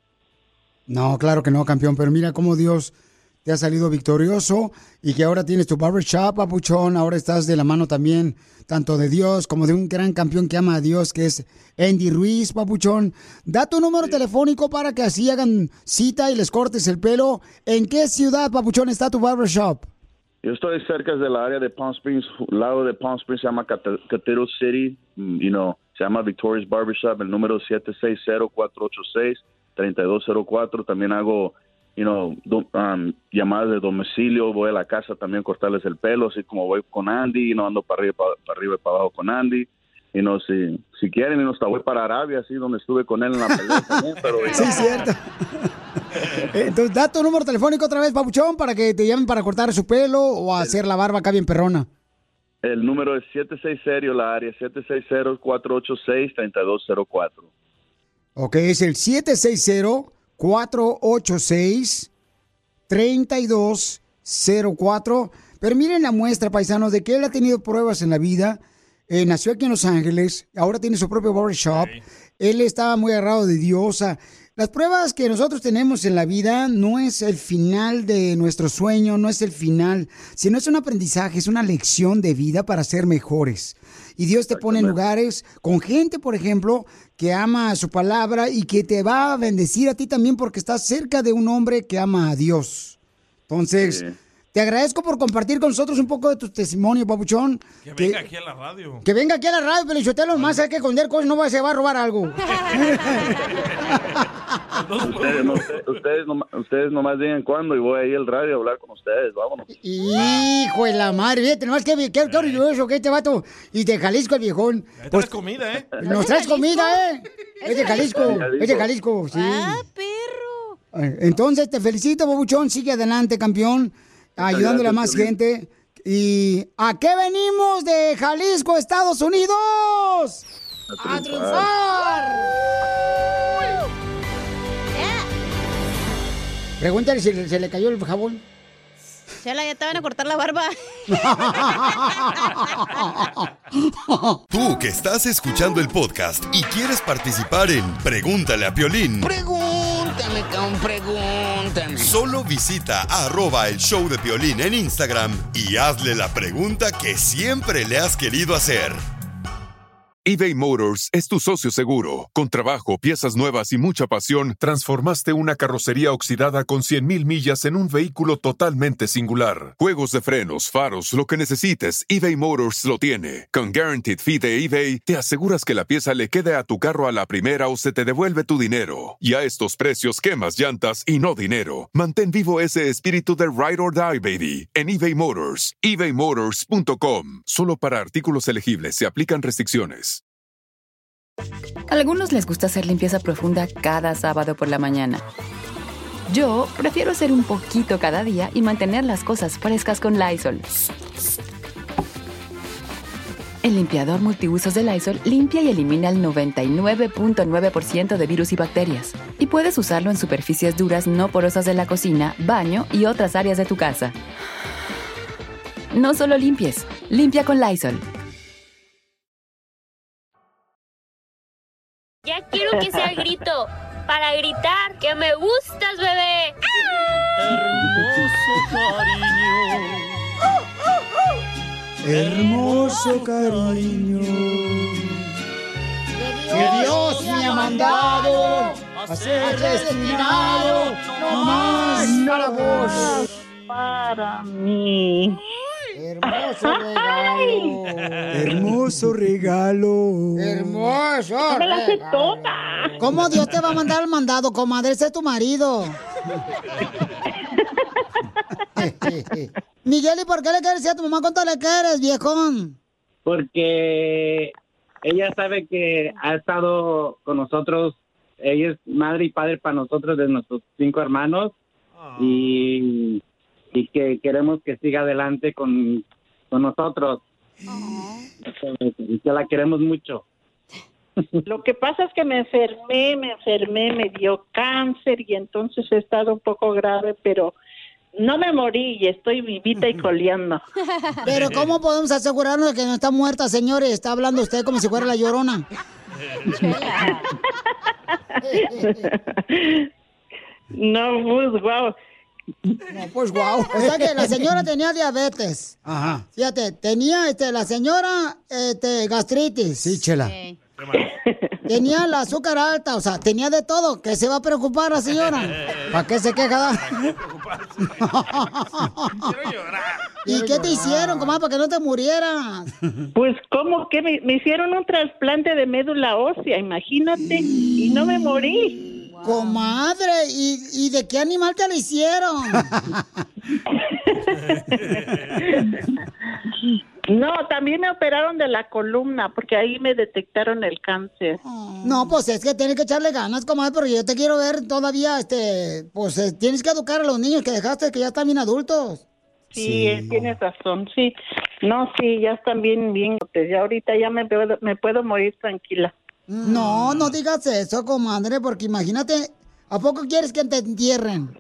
No, claro que no, campeón, pero mira cómo Dios te ha salido victorioso y que ahora tienes tu barbershop, papuchón, ahora estás de la mano también, tanto de Dios como de un gran campeón que ama a Dios, que es Andy Ruiz, papuchón. Da tu número telefónico para que así hagan cita y les cortes el pelo. ¿En qué ciudad, papuchón, está tu barbershop? Yo estoy cerca de la área de Palm Springs, lado de Palm Springs se llama Cat- Catero City, you know, se llama Victoria's Barbershop, el número siete seis cero, cuatro ocho seis, tres dos cero cuatro. También hago, you know, do, um, llamadas de domicilio, voy a la casa también a cortarles el pelo, así como voy con Andy, y no ando para arriba, para, para arriba y para abajo con Andy. Y no, si, si quieren, y no, hasta voy para Arabia, así donde estuve con él en la pelea también, pero... Sí, cierto. Entonces, da tu número telefónico otra vez, papuchón, para que te llamen para cortar su pelo o hacer la barba acá bien perrona. El número es siete seis cero, la área, siete seis cero, cuatro ocho seis, tres dos cero cuatro. Ok, es el siete seis cero, cuatro ocho seis, tres dos cero cuatro. Pero miren la muestra, paisanos, de que él ha tenido pruebas en la vida. Eh, nació aquí en Los Ángeles, ahora tiene su propio barbershop. Sí. Él estaba muy agarrado de Dios. O sea, las pruebas que nosotros tenemos en la vida no es el final de nuestro sueño, no es el final, sino es un aprendizaje, es una lección de vida para ser mejores. Y Dios te pone en lugares con gente, por ejemplo, que ama su palabra y que te va a bendecir a ti también porque estás cerca de un hombre que ama a Dios. Entonces... Sí. Te agradezco por compartir con nosotros un poco de tu testimonio, papuchón. Que, que venga aquí a la radio. Que venga aquí a la radio, Pelichotelo, más hay que esconder cosas, no se va a robar algo. ustedes, no, ustedes, no, ustedes nomás digan cuándo y voy ahí al radio a hablar con ustedes, vámonos. Hijo de la madre, fíjate, nomás que qué orgulloso que este vato. Y de Jalisco el viejón. Ahí traes comida, ¿eh? Nos traes comida, ¿eh? Es de Jalisco, es de Jalisco, sí. Ah, perro. Entonces, te felicito, papuchón, sigue adelante, campeón. Ayudándole a más gente. ¿Y a qué venimos de Jalisco, Estados Unidos? ¡A triunfar! Pregúntale si se le cayó el jabón. Chela, ya te van a cortar la barba. Tú que estás escuchando el podcast y quieres participar en Pregúntale a Piolín. Pregúntame, cabrón, pregúntame. Solo visita arroba el show de Piolín en Instagram y hazle la pregunta que siempre le has querido hacer. eBay Motors es tu socio seguro. Con trabajo, piezas nuevas y mucha pasión, transformaste una carrocería oxidada con cien mil millas en un vehículo totalmente singular. Juegos de frenos, faros, lo que necesites, eBay Motors lo tiene. Con Guaranteed Fee de eBay, te aseguras que la pieza le quede a tu carro a la primera o se te devuelve tu dinero. Y a estos precios, quemas llantas y no dinero. Mantén vivo ese espíritu de Ride or Die, baby, en eBay Motors. ebay motors punto com. Solo para artículos elegibles se aplican restricciones. A algunos les gusta hacer limpieza profunda cada sábado por la mañana. Yo prefiero hacer un poquito cada día y mantener las cosas frescas con Lysol. El limpiador multiusos de Lysol limpia y elimina el noventa y nueve punto nueve por ciento de virus y bacterias. Y puedes usarlo en superficies duras no porosas de la cocina, baño y otras áreas de tu casa. No solo limpies, limpia con Lysol. Ya quiero que sea el grito, para gritar que me gustas, bebé. Hermoso cariño. Que Dios me ha mandado a ser destinado no más para vos. Para mí. Hermoso regalo. Hermoso regalo. Hermoso. Me la sé toda. ¿Cómo Dios te va a mandar el mandado, comadre? Ese es tu marido. Miguel, ¿y por qué le quieres decir a tu mamá cuánto le quieres, viejón? Porque ella sabe que ha estado con nosotros. Ella es madre y padre para nosotros, de nuestros cinco hermanos. Y, y que queremos que siga adelante con, con nosotros. Y que la queremos mucho. Lo que pasa es que me enfermé, me enfermé, me dio cáncer y entonces he estado un poco grave, pero no me morí y estoy vivita y coleando. Pero ¿cómo podemos asegurarnos de que no está muerta, señores? Está hablando usted como si fuera la Llorona. No, pues, guau. No, pues guau. O sea que la señora tenía diabetes. Ajá. Fíjate, tenía este, la señora este, gastritis. Sí, Chela. Sí. Tenía el azúcar alta, o sea, tenía de todo. ¿Qué se va a preocupar la señora? ¿Para qué se queja? ¿Y qué te hicieron, comadre, para que no te murieras? Pues, ¿cómo que me, me hicieron un trasplante de médula ósea, imagínate, y no me morí? Wow. Comadre, ¿y, ¿y de qué animal te lo hicieron? No, también me operaron de la columna, porque ahí me detectaron el cáncer. No, pues es que tienes que echarle ganas, comadre, pero yo te quiero ver todavía, este, pues eh, tienes que educar a los niños que dejaste, que ya están bien adultos. Sí, sí. Tienes razón, sí. No, sí, ya están bien, bien. Ya ahorita ya me puedo, me puedo morir tranquila. No, no digas eso, comadre, porque imagínate, ¿a poco quieres que te entierren?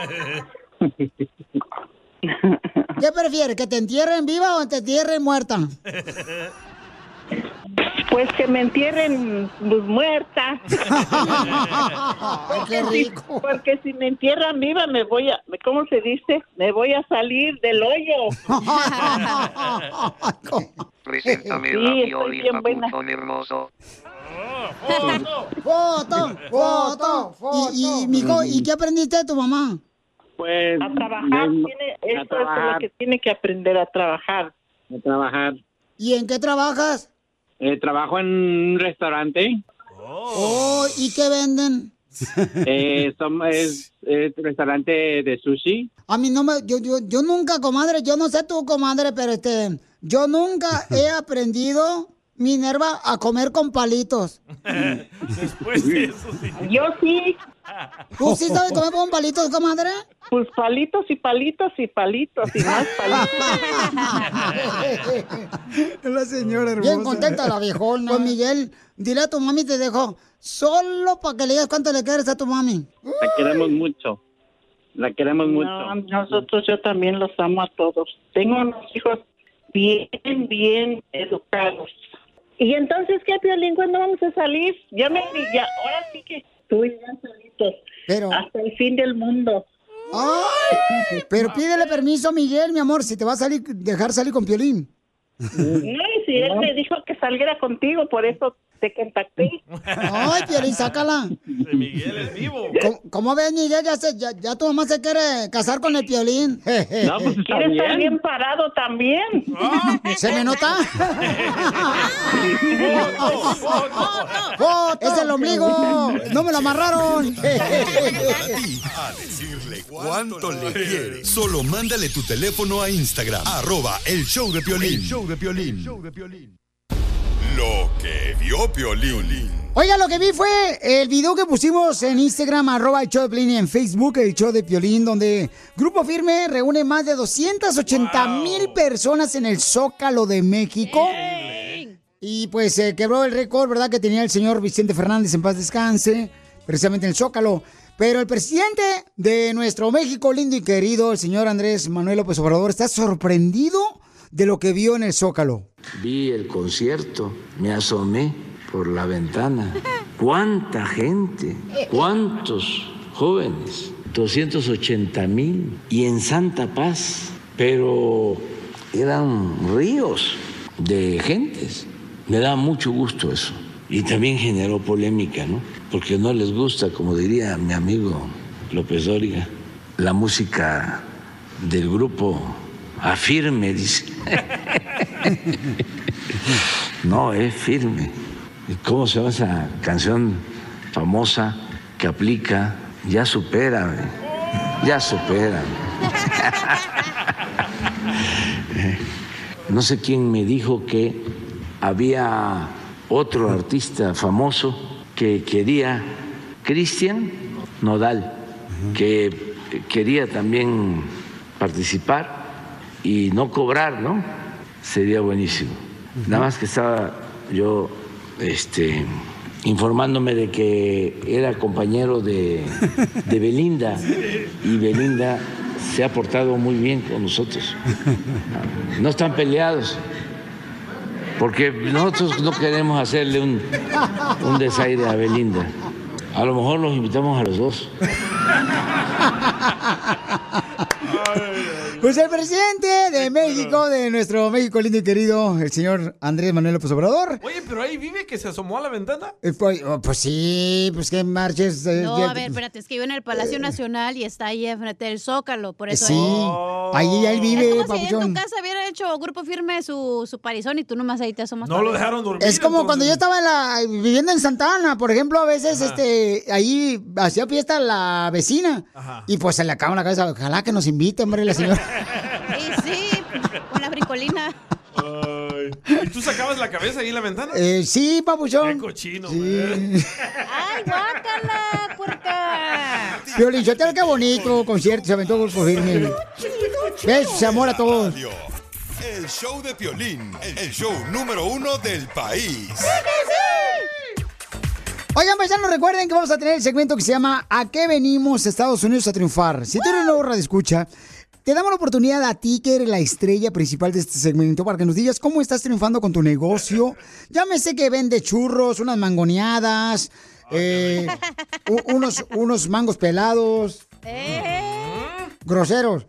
¿Qué prefieres, que te entierren viva o te entierren muerta? Pues que me entierren pues, muerta. Qué rico. Si, porque si me entierran viva me voy a, ¿cómo se dice? Me voy a salir del hoyo. Preséntame sí, la Piolín, papuchón hermoso. ¡Foto! ¡Foto! ¡Foto! Y, y, mijo, ¿y qué aprendiste de tu mamá? Pues... A trabajar. Me, tiene, a eso trabajar. es lo que tiene que aprender, a trabajar. A trabajar. ¿Y en qué trabajas? Eh, trabajo en un restaurante. Oh, ¿y qué venden? Eh, son, es, es restaurante de sushi. A mí no me... Yo, yo, yo nunca, comadre, yo no sé tú, comadre, pero este... Yo nunca he aprendido, Minerva, a comer con palitos. Después de eso, sí. Yo sí. ¿Tú sí sabes comer con palitos, comadre? Pues palitos y palitos y palitos y más palitos. La señora hermosa. Bien contenta la viejona. Pues Miguel, dile a tu mami te dejo solo para que le digas cuánto le quieres a tu mami. La queremos mucho. La queremos mucho. No, nosotros yo también los amo a todos. Tengo unos hijos bien, bien educados. Y entonces, ¿qué, Piolín? ¿Cuándo vamos a salir? Ya me ya, ahora sí que tú y yo solitos. Pero... hasta el fin del mundo. ¡Ay! Pero pídele permiso a Miguel, mi amor, si te va a salir, dejar salir con Piolín. No, y si él me dijo que saliera contigo, por eso te contacté. Ay, Piolín, sácala. De Miguel es vivo. ¿Cómo, cómo ves, Miguel? Ya, se, ya, ya tu mamá se quiere casar con el Piolín. No, pues está ¿Quieres bien. estar bien parado también? ¿Se me nota? ¡Oh, es el ombligo! ¡No me lo amarraron! A decirle cuánto le quieres. Solo mándale tu teléfono a Instagram, arroba el show de Piolín. El show de Piolín. Lo que vio Piolín. Oiga, lo que vi fue el video que pusimos en Instagram, arroba el show de Piolín, y en Facebook, el show de Piolín, donde Grupo Firme reúne más de doscientas ochenta mil personas en el Zócalo de México. ¡Ey! Y pues se eh, quebró el récord, ¿verdad?, que tenía el señor Vicente Fernández, en paz descanse, precisamente en el Zócalo. Pero el presidente de nuestro México lindo y querido, el señor Andrés Manuel López Obrador, está sorprendido de lo que vio en el Zócalo. Vi el concierto, me asomé por la ventana. ¿Cuánta gente? ¿Cuántos jóvenes? doscientos ochenta mil. Y en Santa Paz, pero eran ríos de gentes. Me da mucho gusto eso. Y también generó polémica, ¿no? Porque no les gusta, como diría mi amigo López Dóriga, la música del grupo Afirme, dice. No, es firme. ¿Cómo se llama esa canción famosa que aplica? Ya supérame, ya supérame. No sé quién me dijo que había otro artista famoso que quería, Cristian Nodal, que quería también participar y no cobrar, ¿no? Sería buenísimo. Nada más que estaba yo este, informándome de que era compañero de, de Belinda, y Belinda se ha portado muy bien con nosotros. No están peleados, porque nosotros no queremos hacerle un, un desaire a Belinda. A lo mejor los invitamos a los dos. Pues el presidente de México, de nuestro México lindo y querido, el señor Andrés Manuel López Obrador. Oye, pero ahí vive, que se asomó a la ventana. Eh, Pues, oh, pues sí, pues que marches. eh, No, ya- a ver, espérate, es que vive en el Palacio Nacional y está ahí enfrente del Zócalo, por eso. Sí, es- ahí él vive, Es como si en tu papuchón. casa hubiera hecho grupo firme su, su parizón y tú nomás ahí te asomas. No para lo ver. dejaron dormir. Es como cuando yo estaba en la, viviendo en Santa Ana, por ejemplo, a veces este ahí hacía fiesta la vecina. Y pues se le acaba la cabeza, ojalá que nos invite, hombre, la señora. Sí, sí, con la bricolina. Ay. ¿Y tú sacabas la cabeza ahí en la ventana? Eh, sí, papuchón. Qué cochino, güey. ¡Ay, guácala, puerca! Piolín, yo qué bonito concierto, se aventó grupo firme. Besos, amor a todos. El show de Piolín, el show número uno del país. Oigan, paisanos, recuerden que vamos a tener el segmento que se llama ¿A qué venimos Estados Unidos a triunfar? Si tú eres nuevo radioescucha, te damos la oportunidad a ti, que eres la estrella principal de este segmento, para que nos digas cómo estás triunfando con tu negocio. Llámese que vende churros, unas mangoneadas, eh, u- unos, unos mangos pelados, groseros.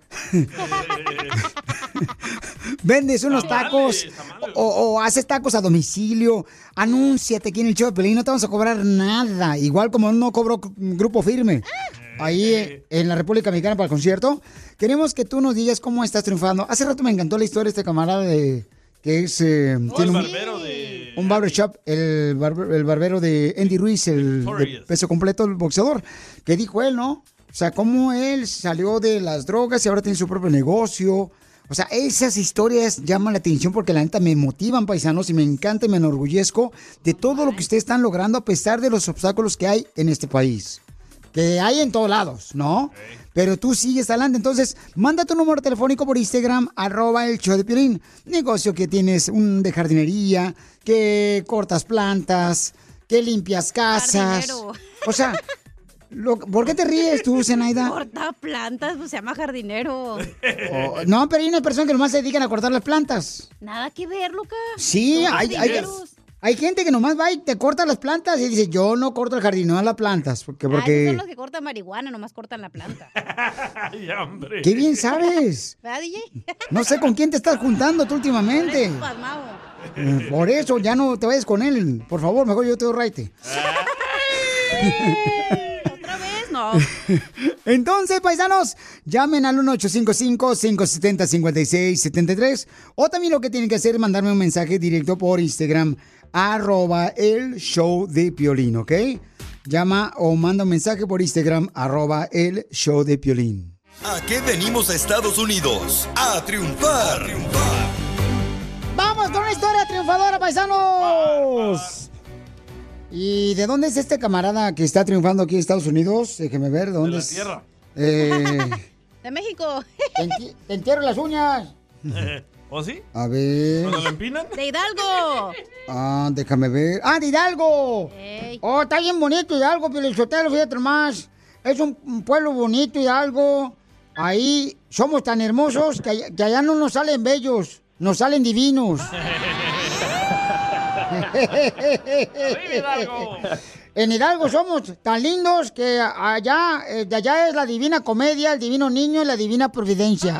Vendes unos tacos o, o haces tacos a domicilio. Anúnciate aquí en el show de Pelín, no te vamos a cobrar nada. Igual como no cobro grupo firme ahí eh, en la República Mexicana para el concierto. Queremos que tú nos digas cómo estás triunfando. Hace rato me encantó la historia de este camarada de que es eh, Oh, tiene el un, barbero de... un barbershop, el, barber- el barbero de Andy Ruiz, el de Notorious. peso completo, el boxeador. Que dijo él, ¿no? O sea, cómo él salió de las drogas y ahora tiene su propio negocio. O sea, esas historias llaman la atención porque la neta me motivan, paisanos, y me encanta y me enorgullezco de todo lo que ustedes están logrando a pesar de los obstáculos que hay en este país. Que hay en todos lados, ¿no? Pero tú sigues adelante. Entonces, manda tu número telefónico por Instagram, arroba el show de Piolín. Negocio que tienes un de jardinería, que cortas plantas, que limpias casas. Jardinero. O sea, lo- ¿por qué te ríes tú, Zenaida? Corta plantas, pues se llama jardinero. Oh, no, pero hay unas personas que nomás se dedican a cortar las plantas. Nada que ver, Luca. Sí, Son hay, hay, jardineros. hay gente que nomás va y te corta las plantas y dice, yo no corto el jardín, no las plantas. Porque, Ah, esos porque... son los que cortan marihuana, nomás cortan la planta. Ay, hombre. ¡Qué bien sabes! ¿Verdad, D J? No sé con quién te estás juntando tú últimamente. Eres pasmado. Eh, Por eso, ya no te vayas con él. Por favor, mejor yo te doy raite. ¿Otra vez? No. Entonces, paisanos, llamen al uno ocho cinco cinco, cinco siete cero, cinco seis siete tres. O también lo que tienen que hacer es mandarme un mensaje directo por Instagram, arroba el show de Piolín, ¿ok? Llama o manda un mensaje por Instagram, arroba el show de Piolín. ¿A qué venimos a Estados Unidos? A triunfar. A triunfar. ¡Vamos con una historia triunfadora, paisanos! ¿Y de dónde es este camarada que está triunfando aquí en Estados Unidos? Déjeme ver, ¿de dónde De la es? tierra. Eh, De México. te, enti- te entierro las uñas. ¿O sí? A ver. ¿Cuando lo empinan? De Hidalgo. Ah, déjame ver. ¡Ah, de Hidalgo! Ey. Oh, está bien bonito Hidalgo, pero el Sotelo, fíjate más. Es un un pueblo bonito Hidalgo. Ahí somos tan hermosos que allá, que allá no nos salen bellos, nos salen divinos. En Hidalgo somos tan lindos que allá, eh, de allá es la divina comedia, el divino niño y la divina providencia.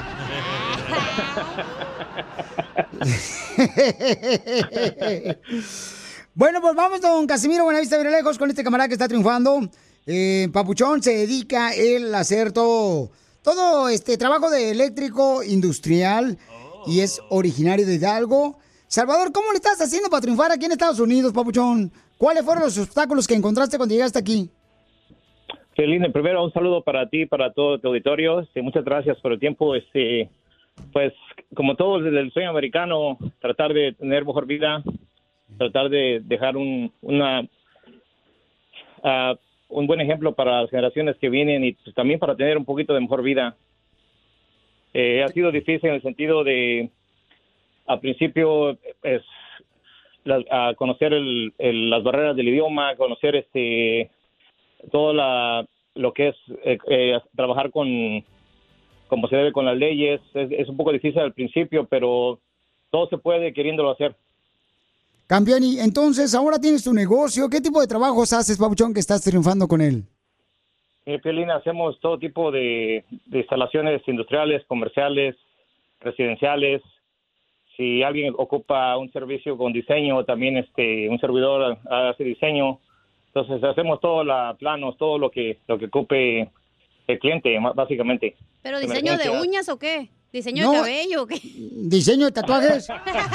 Bueno, pues vamos con Casimiro Buenavista Virelejos, con este camarada que está triunfando. Eh, Papuchón se dedica él a hacer todo, todo este trabajo de eléctrico industrial y es originario de Hidalgo. Salvador, ¿cómo le estás haciendo para triunfar aquí en Estados Unidos, Papuchón? ¿Cuáles fueron los obstáculos que encontraste cuando llegaste aquí? Celina, primero un saludo para ti, para todo tu auditorio. Este, muchas gracias por el tiempo. Este, pues, como todos desde el sueño americano, tratar de tener mejor vida. tratar de dejar un, una, uh, un buen ejemplo para las generaciones que vienen y pues, también para tener un poquito de mejor vida. Eh, ha sido difícil en el sentido de, al principio, es la, a conocer el, el, las barreras del idioma, conocer este todo la, lo que es eh, eh, trabajar con como se debe con las leyes. Es, es un poco difícil al principio, pero todo se puede queriéndolo hacer. Campeón, y entonces ahora tienes tu negocio. ¿Qué tipo de trabajos haces, papuchón, que estás triunfando con él? Eh, Piolín, hacemos todo tipo de, de instalaciones industriales, comerciales, residenciales. Si alguien ocupa un servicio con diseño, también este un servidor hace diseño. Entonces hacemos todo, la planos, todo lo que lo que ocupe el cliente, básicamente. ¿Pero diseño de uñas o qué? ¿Diseño No. de cabello o qué? ¿Diseño de tatuajes?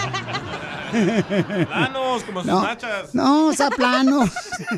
Planos, como sus No, nachas. no, o sea, planos.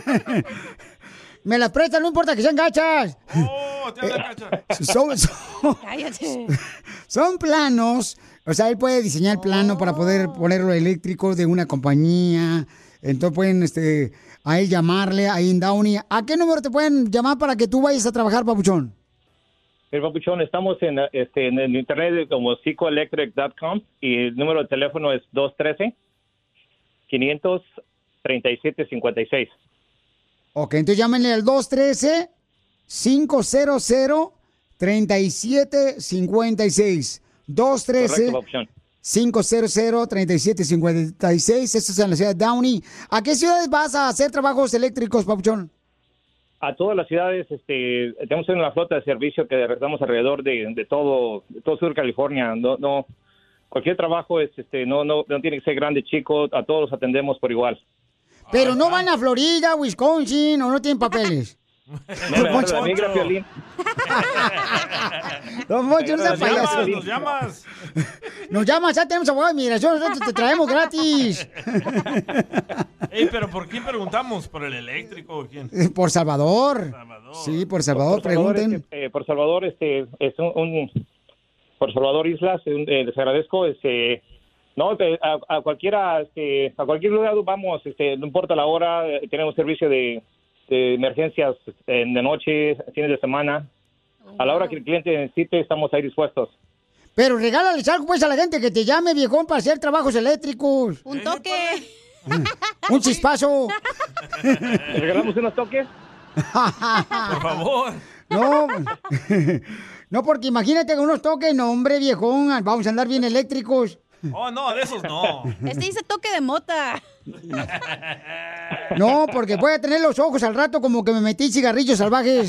Me las prestan, no importa que sean gachas. Oh, te habla cacha. Son, son, Cállate. son planos. O sea, él puede diseñar el plano para poder ponerlo eléctrico de una compañía. Entonces pueden este, ahí llamarle, ahí en Downey. ¿A qué número te pueden llamar para que tú vayas a trabajar, papuchón? El papuchón, estamos en, este, en el internet como psico electric punto com y el número de teléfono es dos uno tres, cinco cero cero, tres siete cinco seis. Ok, entonces llámenle al dos uno tres, cinco cero cero, tres siete cinco seis. dos uno tres, Correcto, papuchón. cinco cero cero, tres siete cinco seis. Esto es en la ciudad de Downey. ¿A qué ciudades vas a hacer trabajos eléctricos, papuchón? A todas las ciudades, este, tenemos una flota de servicio que estamos alrededor de, de todo, de todo sur de California. No, no, cualquier trabajo es, este, no, no, no tiene que ser grande, chico. A todos los atendemos por igual. Pero no van a Florida, Wisconsin, o no tienen papeles. No me agarra la migra, Piolín. Don Poncho, no sea Nos llamas, payaso. nos llamas. Nos llamas, ya tenemos abogado de migración, nosotros te traemos gratis. Ey, pero ¿por quién preguntamos? ¿Por el eléctrico o quién? Por Salvador. Sí, por Salvador, Por Salvador, pregunten. este, eh, por Salvador, este, es un, un- por Salvador Islas, un- eh, les agradezco, este, no, eh, a, a cualquiera, este, a cualquier lugar vamos, este, no importa la hora, eh, tenemos servicio de, de emergencias eh, de noche, fines de semana, a la hora que el cliente necesite, estamos ahí dispuestos. Pero regálales algo pues a la gente que te llame, viejón, para hacer trabajos eléctricos. Un toque. Un chispazo. ¿Le regalamos unos toques? Por favor. No, no, porque imagínate con unos toques, no, hombre, viejón, vamos a andar bien eléctricos. Oh, no, de esos no. Este dice toque de mota. No, porque voy a tener los ojos al rato como que me metí cigarrillos salvajes.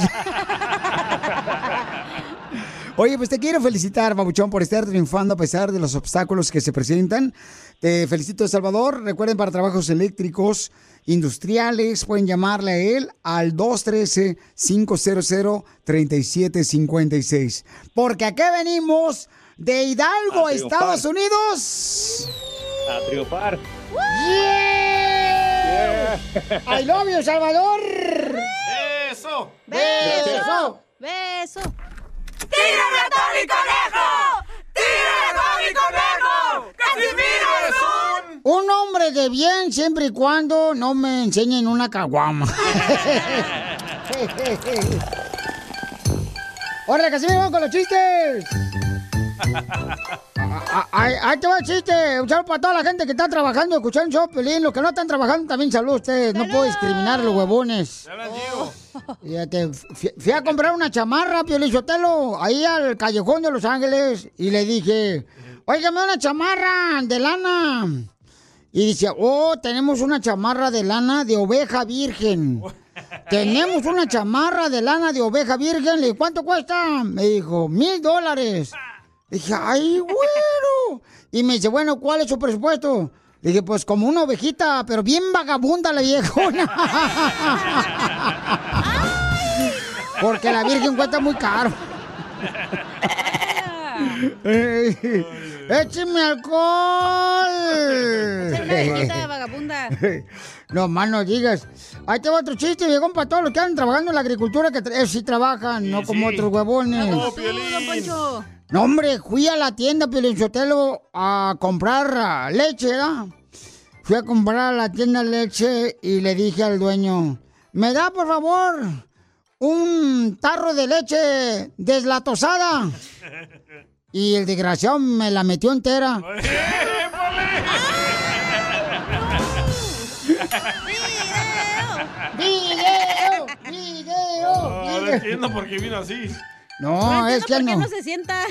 Oye, pues te quiero felicitar, Babuchón, por estar triunfando a pesar de los obstáculos que se presentan. Te felicito, Salvador. Recuerden, para trabajos eléctricos, industriales, pueden llamarle a él al dos uno tres, cinco cero cero, tres siete cinco seis. Porque aquí venimos de Hidalgo, A a triunfar. Estados Unidos. A triunfar. ¡Yeah! I love you, Salvador. ¡Eso! Beso. Beso. ¡Tírame a Tony Conejo! ¡Tírame a Tony Conejo! ¡Casimiro es un... Un hombre de bien siempre y cuando no me enseñen una caguama. ¡Hola, Casimiro, vamos con los chistes! Ah, Ahí ahí te va el chiste. Un saludo para toda la gente que está trabajando, escuchando el show, Pelín. Los que no están trabajando también saludos a ustedes. No puedo discriminar a los huevones. Fíjate, fui, fui a comprar una chamarra, Piolín Sotelo, ahí al callejón de Los Ángeles, y le dije, óigame una chamarra de lana. Y dice, oh, tenemos una chamarra de lana de oveja virgen. Tenemos una chamarra de lana de oveja virgen. Le dije, ¿cuánto cuesta? Me dijo, mil dólares. Dije, ay, güero. Y me dice, bueno, ¿cuál es su presupuesto? Le dije, pues como una ovejita, pero bien vagabunda la viejona. Porque la virgen cuesta muy caro. Ey, ¡écheme alcohol! Ser una viejita vagabunda. No más no digas. Ahí te va otro chiste, viejón, para todos los que andan trabajando en la agricultura, que tra- ellos sí trabajan, no como sí. otros huevones. Como tú, don Poncho. No, hombre, fui a la tienda, Piolín Sotelo, a comprar ah, leche, ¿verdad? fui a comprar a la tienda leche y le dije al dueño, ¿me da, por favor, un tarro de leche deslatosada? Y el desgraciado me la metió entera. ¡Video! ¡Video! Ahora entiendo por qué vino así. No, es que ¿Por no. qué no se sienta?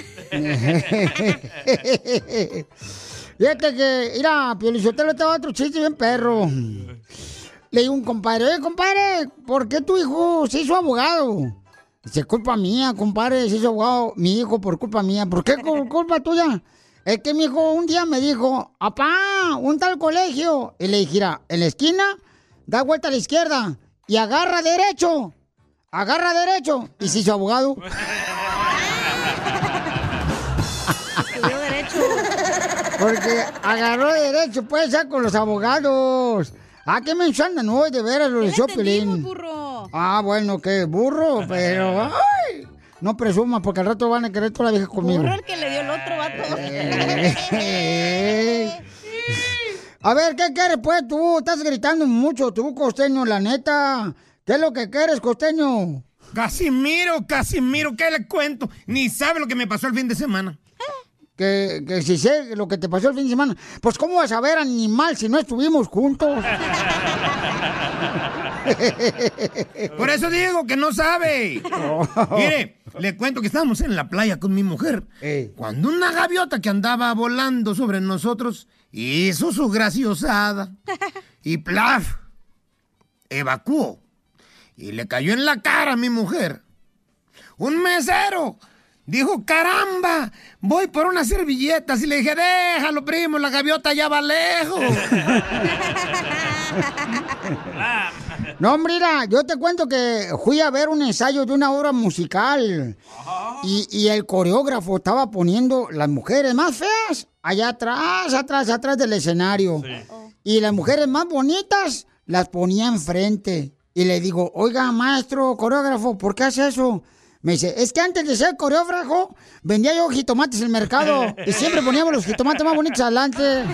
Fíjate que, mira, Piolichotelo, estaba otro chiste bien perro. Le digo a un compadre, oye, compadre, ¿por qué tu hijo se hizo abogado? Dice, culpa mía, compadre, se hizo abogado mi hijo por culpa mía. ¿Por qué por culpa tuya? Es que mi hijo un día me dijo, apá, un tal colegio. Y le dije, mira, en la esquina, da vuelta a la izquierda y agarra derecho. Agarra derecho. Y se hizo abogado. Estudió derecho. Porque agarró derecho, puede ser con los abogados. Ah, qué mensaje andan hoy, de veras, los de Chopelín. burro. Ah, bueno, qué burro, pero... ¡Ay! No presumas, porque al rato van a querer toda la vieja conmigo. Burro el que le dio el otro vato. A ver, ¿qué quieres, pues, tú? Estás gritando mucho, tú, costeño, la neta. ¿Qué es lo que quieres, costeño? Casimiro, Casimiro, ¿qué le cuento? Ni sabe lo que me pasó el fin de semana. Que, que si sé lo que te pasó el fin de semana. Pues, ¿cómo vas a ver, animal, si no estuvimos juntos? Por eso digo que no sabe. Mire, le cuento que estábamos en la playa con mi mujer. Cuando una gaviota que andaba volando sobre nosotros hizo su graciosada. Y plaf, evacuó. Y le cayó en la cara a mi mujer. Un mesero dijo, caramba, voy por unas servilletas. Y le dije, déjalo, primo, la gaviota ya va lejos. No, hombre, mira, yo te cuento que fui a ver un ensayo de una obra musical. Y, y el coreógrafo estaba poniendo las mujeres más feas allá atrás, atrás, atrás del escenario. Y las mujeres más bonitas las ponía enfrente. Y le digo, oiga, maestro coreógrafo, ¿por qué hace eso? Me dice, es que antes de ser coreógrafo, vendía yo jitomates en el mercado. Y siempre poníamos los jitomates más bonitos adelante.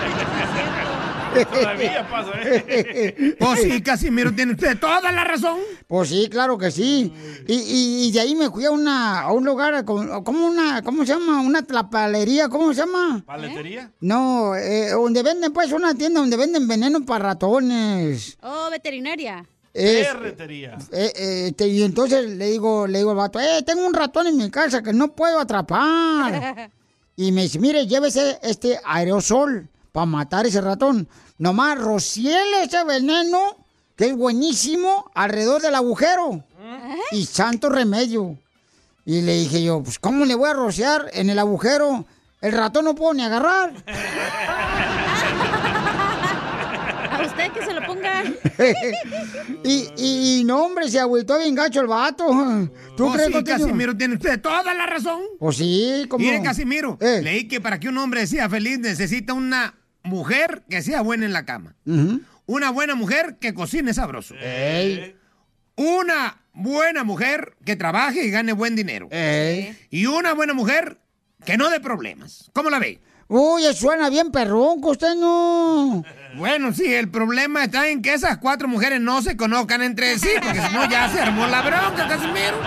Todavía pasa, ¿eh? Pues sí, Casimiro, tiene usted toda la razón. Pues sí, claro que sí. Y, y, y de ahí me fui a, una, a un lugar, como como una, ¿cómo se llama? Una tlapalería, ¿cómo se llama? ¿Paletería? No, eh, donde venden, pues, una tienda donde venden veneno para ratones. Oh, veterinaria. Es, Ferretería. eh, eh, te- y entonces le digo, le digo al vato, eh, tengo un ratón en mi casa que no puedo atrapar. Y me dice, mire, llévese este aerosol para matar ese ratón. Nomás rociele ese veneno, que es buenísimo, alrededor del agujero. Y santo remedio. Y le dije yo, pues, ¿cómo le voy a rociar en el agujero? El ratón no puedo ni agarrar. A usted que se lo ponga. y, y, y no, hombre, se agüitó bien gacho el vato. ¿Tú Oh, crees sí, que Casimiro, tiene usted toda la razón. Pues sí, como... Mire, Casimiro, leí que para que un hombre sea feliz necesita una mujer que sea buena en la cama. Una buena mujer que cocine sabroso. Una buena mujer que trabaje y gane buen dinero. Y una buena mujer que no dé problemas. ¿Cómo la ve? Uy, suena bien perrón, costeño. Bueno, sí, el problema está en que esas cuatro mujeres no se conozcan entre sí, porque si no ya se armó la bronca, Casimiro.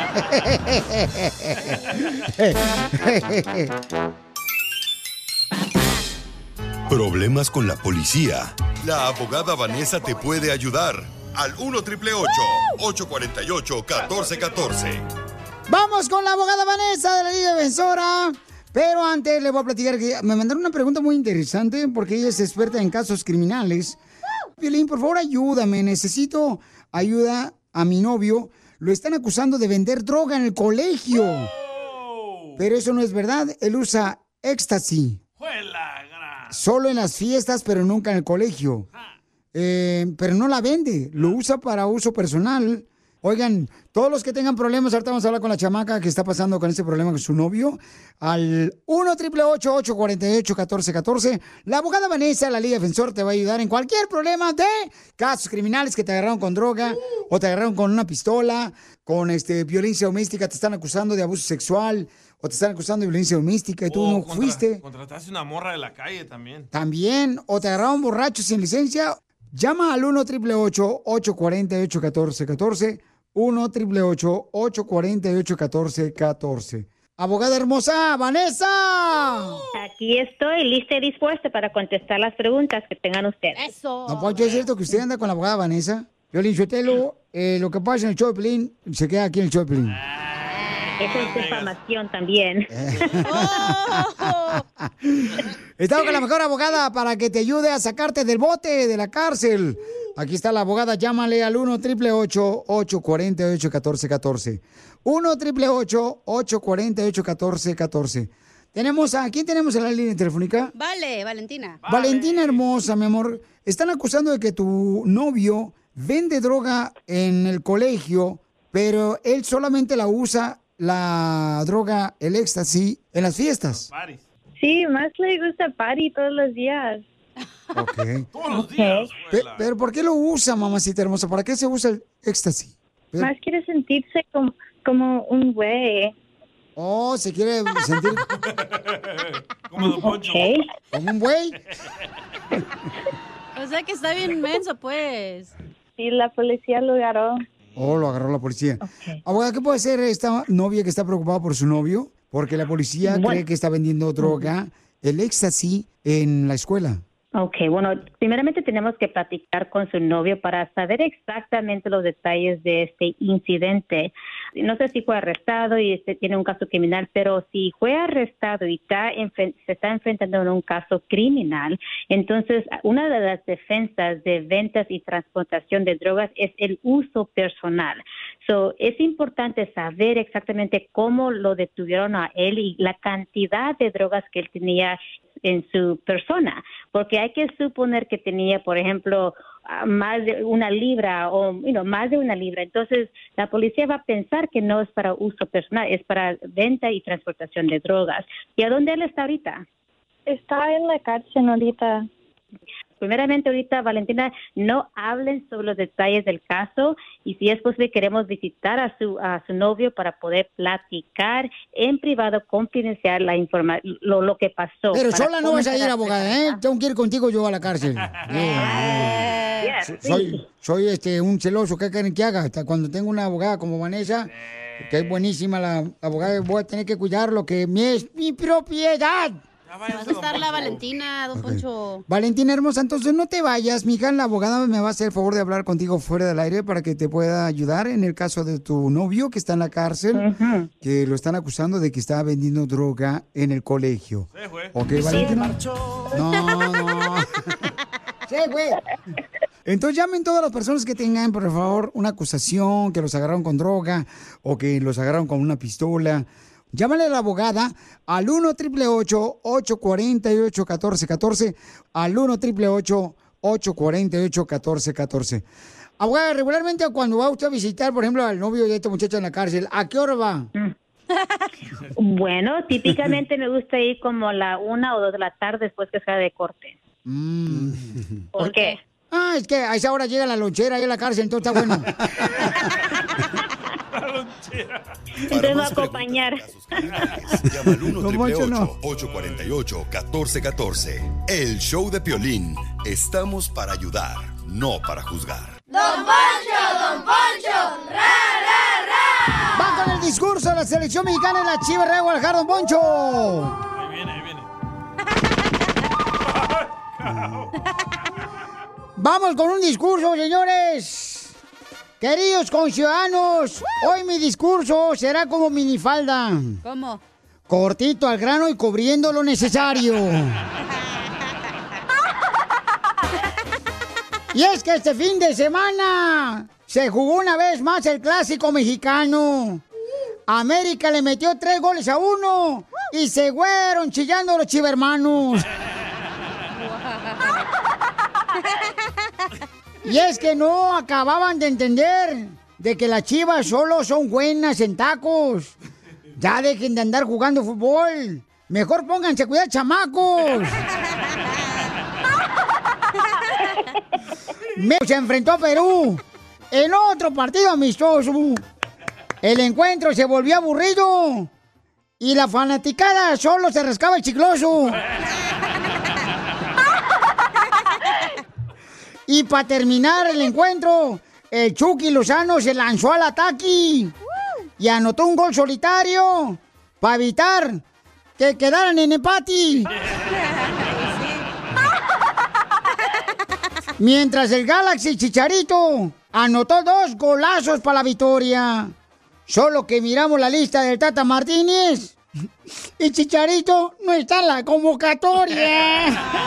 Problemas con la policía. La abogada Vanessa te puede ayudar. Al uno, eight ocho cuatro ocho, uno cuatro uno cuatro. Vamos con la abogada Vanessa de la Liga Defensora. Pero antes le voy a platicar que me mandaron una pregunta muy interesante porque ella es experta en casos criminales. Piolín, por favor, ayúdame. Necesito ayuda a mi novio. Lo están acusando de vender droga en el colegio. Pero eso no es verdad. Él usa éxtasis. Solo en las fiestas, pero nunca en el colegio. Eh, pero no la vende. Lo usa para uso personal. Oigan, todos los que tengan problemas, ahorita vamos a hablar con la chamaca que está pasando con este problema con su novio, al uno triple ocho, ocho cuatro ocho, uno cuatro uno cuatro. La abogada Vanessa, la Liga Defensor, te va a ayudar en cualquier problema de casos criminales que te agarraron con droga o te agarraron con una pistola, con este violencia doméstica, te están acusando de abuso sexual o te están acusando de violencia doméstica y tú O no contra- fuiste. Contrataste una morra de la calle también. También, o te agarraron borracho sin licencia, llama al uno triple ocho, ocho cuatro ocho, uno cuatro uno cuatro, uno triple ocho, ocho cuatro ocho, uno cuatro uno cuatro. Abogada hermosa, Vanessa. Aquí estoy, lista y dispuesta para contestar las preguntas que tengan ustedes. Eso. ¿No, Poncho, es cierto que usted anda con la abogada Vanessa? Violín Sotelo, eh, lo que pasa en el show de Pelín, se queda aquí en el show de Pelín. Esa es difamación también. Estamos con la mejor abogada para que te ayude a sacarte del bote, de la cárcel. Aquí está la abogada, llámale al uno triple ocho, ocho cuatro ocho, uno cuatro uno cuatro. uno triple ocho, ocho cuatro ocho, uno cuatro uno cuatro. Tenemos a, ¿quién tenemos en la línea telefónica? Vale, Valentina. Valentina hermosa, mi amor. Están acusando de que tu novio vende droga en el colegio, pero él solamente la usa, la droga, el éxtasis, en las fiestas. Sí, más le gusta party todos los días. Ok. Todos los días. Pe- pero ¿por qué lo usa, mamacita hermosa? ¿Para qué se usa el éxtasis? Pero- Más quiere sentirse como, como un güey. Oh, se quiere sentir Como Don Poncho. como un güey. O sea que está bien menso, pues. Sí, la policía lo agarró. Oh, lo agarró la policía. Abogada, ¿qué puede hacer esta novia que está preocupada por su novio? Porque la policía Bueno. cree que está vendiendo droga, el éxtasis, en la escuela. Ok, bueno, primeramente tenemos que platicar con su novio para saber exactamente los detalles de este incidente. No sé si fue arrestado y este tiene un caso criminal, pero si fue arrestado y está enfe- se está enfrentando a un caso criminal, entonces una de las defensas de ventas y transportación de drogas es el uso personal. So, es importante saber exactamente cómo lo detuvieron a él y la cantidad de drogas que él tenía en su persona, porque hay que suponer que tenía, por ejemplo, ah, más de una libra o you know, más de una libra. Entonces, la policía va a pensar que no es para uso personal, es para venta y transportación de drogas. ¿Y a dónde él está ahorita? Está en la cárcel ahorita. Primeramente, ahorita, Valentina, no hablen sobre los detalles del caso y si es posible queremos visitar a su a su novio para poder platicar en privado, confidencial, la informa lo, lo que pasó. Pero para sola no vas a ir, comenzar abogada, ¿eh? Tengo que ir contigo yo a la cárcel. Yes, So- sí. soy, soy este un celoso, ¿qué quieren que haga? Hasta cuando tengo una abogada como Vanessa, que es buenísima la abogada, voy a tener que cuidar lo que mi es mi propiedad. Vas a estar la Valentina, don Poncho. Valentina hermosa, entonces no te vayas, mija, la abogada me va a hacer el favor de hablar contigo fuera del aire para que te pueda ayudar en el caso de tu novio que está en la cárcel, que lo están acusando de que está vendiendo droga en el colegio. ¿Ok, Valentina? No, no. Sí, güey. Entonces llamen todas las personas que tengan, por favor, una acusación, que los agarraron con droga o que los agarraron con una pistola. Llámale a la abogada al uno triple ocho, ocho cuatro ocho, uno cuatro uno cuatro, al uno triple ocho, ocho cuatro ocho, uno cuatro uno cuatro. Abogada, regularmente cuando va usted a visitar, por ejemplo, al novio de esta muchacha en la cárcel, ¿a qué hora va? Bueno, típicamente me gusta ir como a la una o dos de la tarde después que salga de corte. ¿Por qué? Ah, es que a esa hora llega la lonchera ahí a la cárcel, entonces está bueno. Entonces va a acompañar. Llama al uno triple ocho, ocho cuatro ocho, uno cuatro uno cuatro. El show de Piolín. Estamos para ayudar, no para juzgar. Don Poncho, Don Poncho, ra, ra, ra. Va con el discurso de la selección mexicana en la Chivas Real Guadalajara, Don Poncho. Ahí viene, ahí viene. Vamos con un discurso, señores. Queridos conciudadanos, hoy mi discurso será como minifalda. ¿Cómo? Cortito al grano y cubriendo lo necesario. Y es que este fin de semana se jugó una vez más el clásico mexicano. América le metió tres goles a uno y se fueron chillando los chivermanos. Y es que no acababan de entender de que las Chivas solo son buenas en tacos. Ya dejen de andar jugando fútbol. Mejor pónganse a cuidar chamacos. México se enfrentó a Perú en otro partido amistoso. El encuentro se volvió aburrido y la fanaticada solo se rascaba el chicloso. Y para terminar el encuentro, el Chucky Lozano se lanzó al ataque y anotó un gol solitario para evitar que quedaran en empate. Mientras el Galaxy Chicharito anotó dos golazos para la victoria. Solo que miramos la lista del Tata Martínez y Chicharito no está en la convocatoria.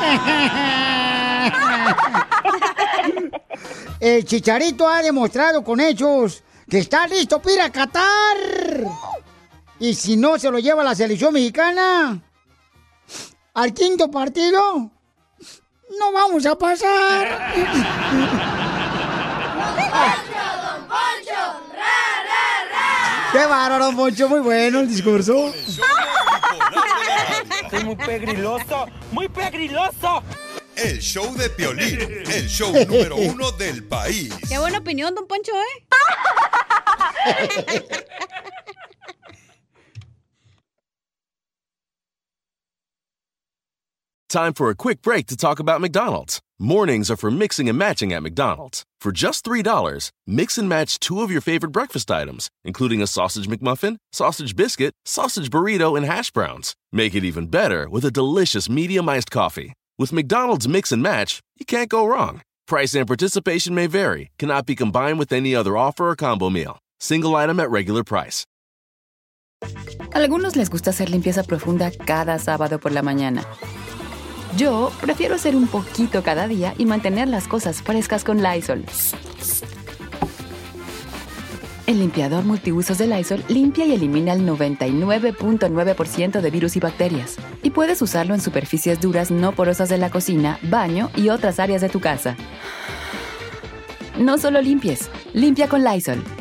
El Chicharito ha demostrado con hechos que está listo para ir a Qatar. Y si no se lo lleva la selección mexicana al quinto partido, no vamos a pasar. ¡Qué bárbaro, Don Poncho! Muy bueno el discurso. Es muy pegriloso, muy pegriloso. El show de Piolín, el show número uno del país. Qué buena opinión, Don Poncho, ¿eh? Time for a quick break to talk about McDonald's. Mornings are for mixing and matching at McDonald's. For just three dollars, mix and match two of your favorite breakfast items, including a sausage McMuffin, sausage biscuit, sausage burrito, and hash browns. Make it even better with a delicious medium iced coffee. With McDonald's Mix and Match, you can't go wrong. Price and participation may vary. Cannot be combined with any other offer or combo meal. Single item at regular price. A algunos les gusta hacer limpieza profunda cada sábado por la mañana. Yo prefiero hacer un poquito cada día y mantener las cosas frescas con Lysol. El limpiador multiusos de Lysol limpia y elimina el noventa y nueve punto nueve por ciento de virus y bacterias. Y puedes usarlo en superficies duras no porosas de la cocina, baño y otras áreas de tu casa. No solo limpies, limpia con Lysol.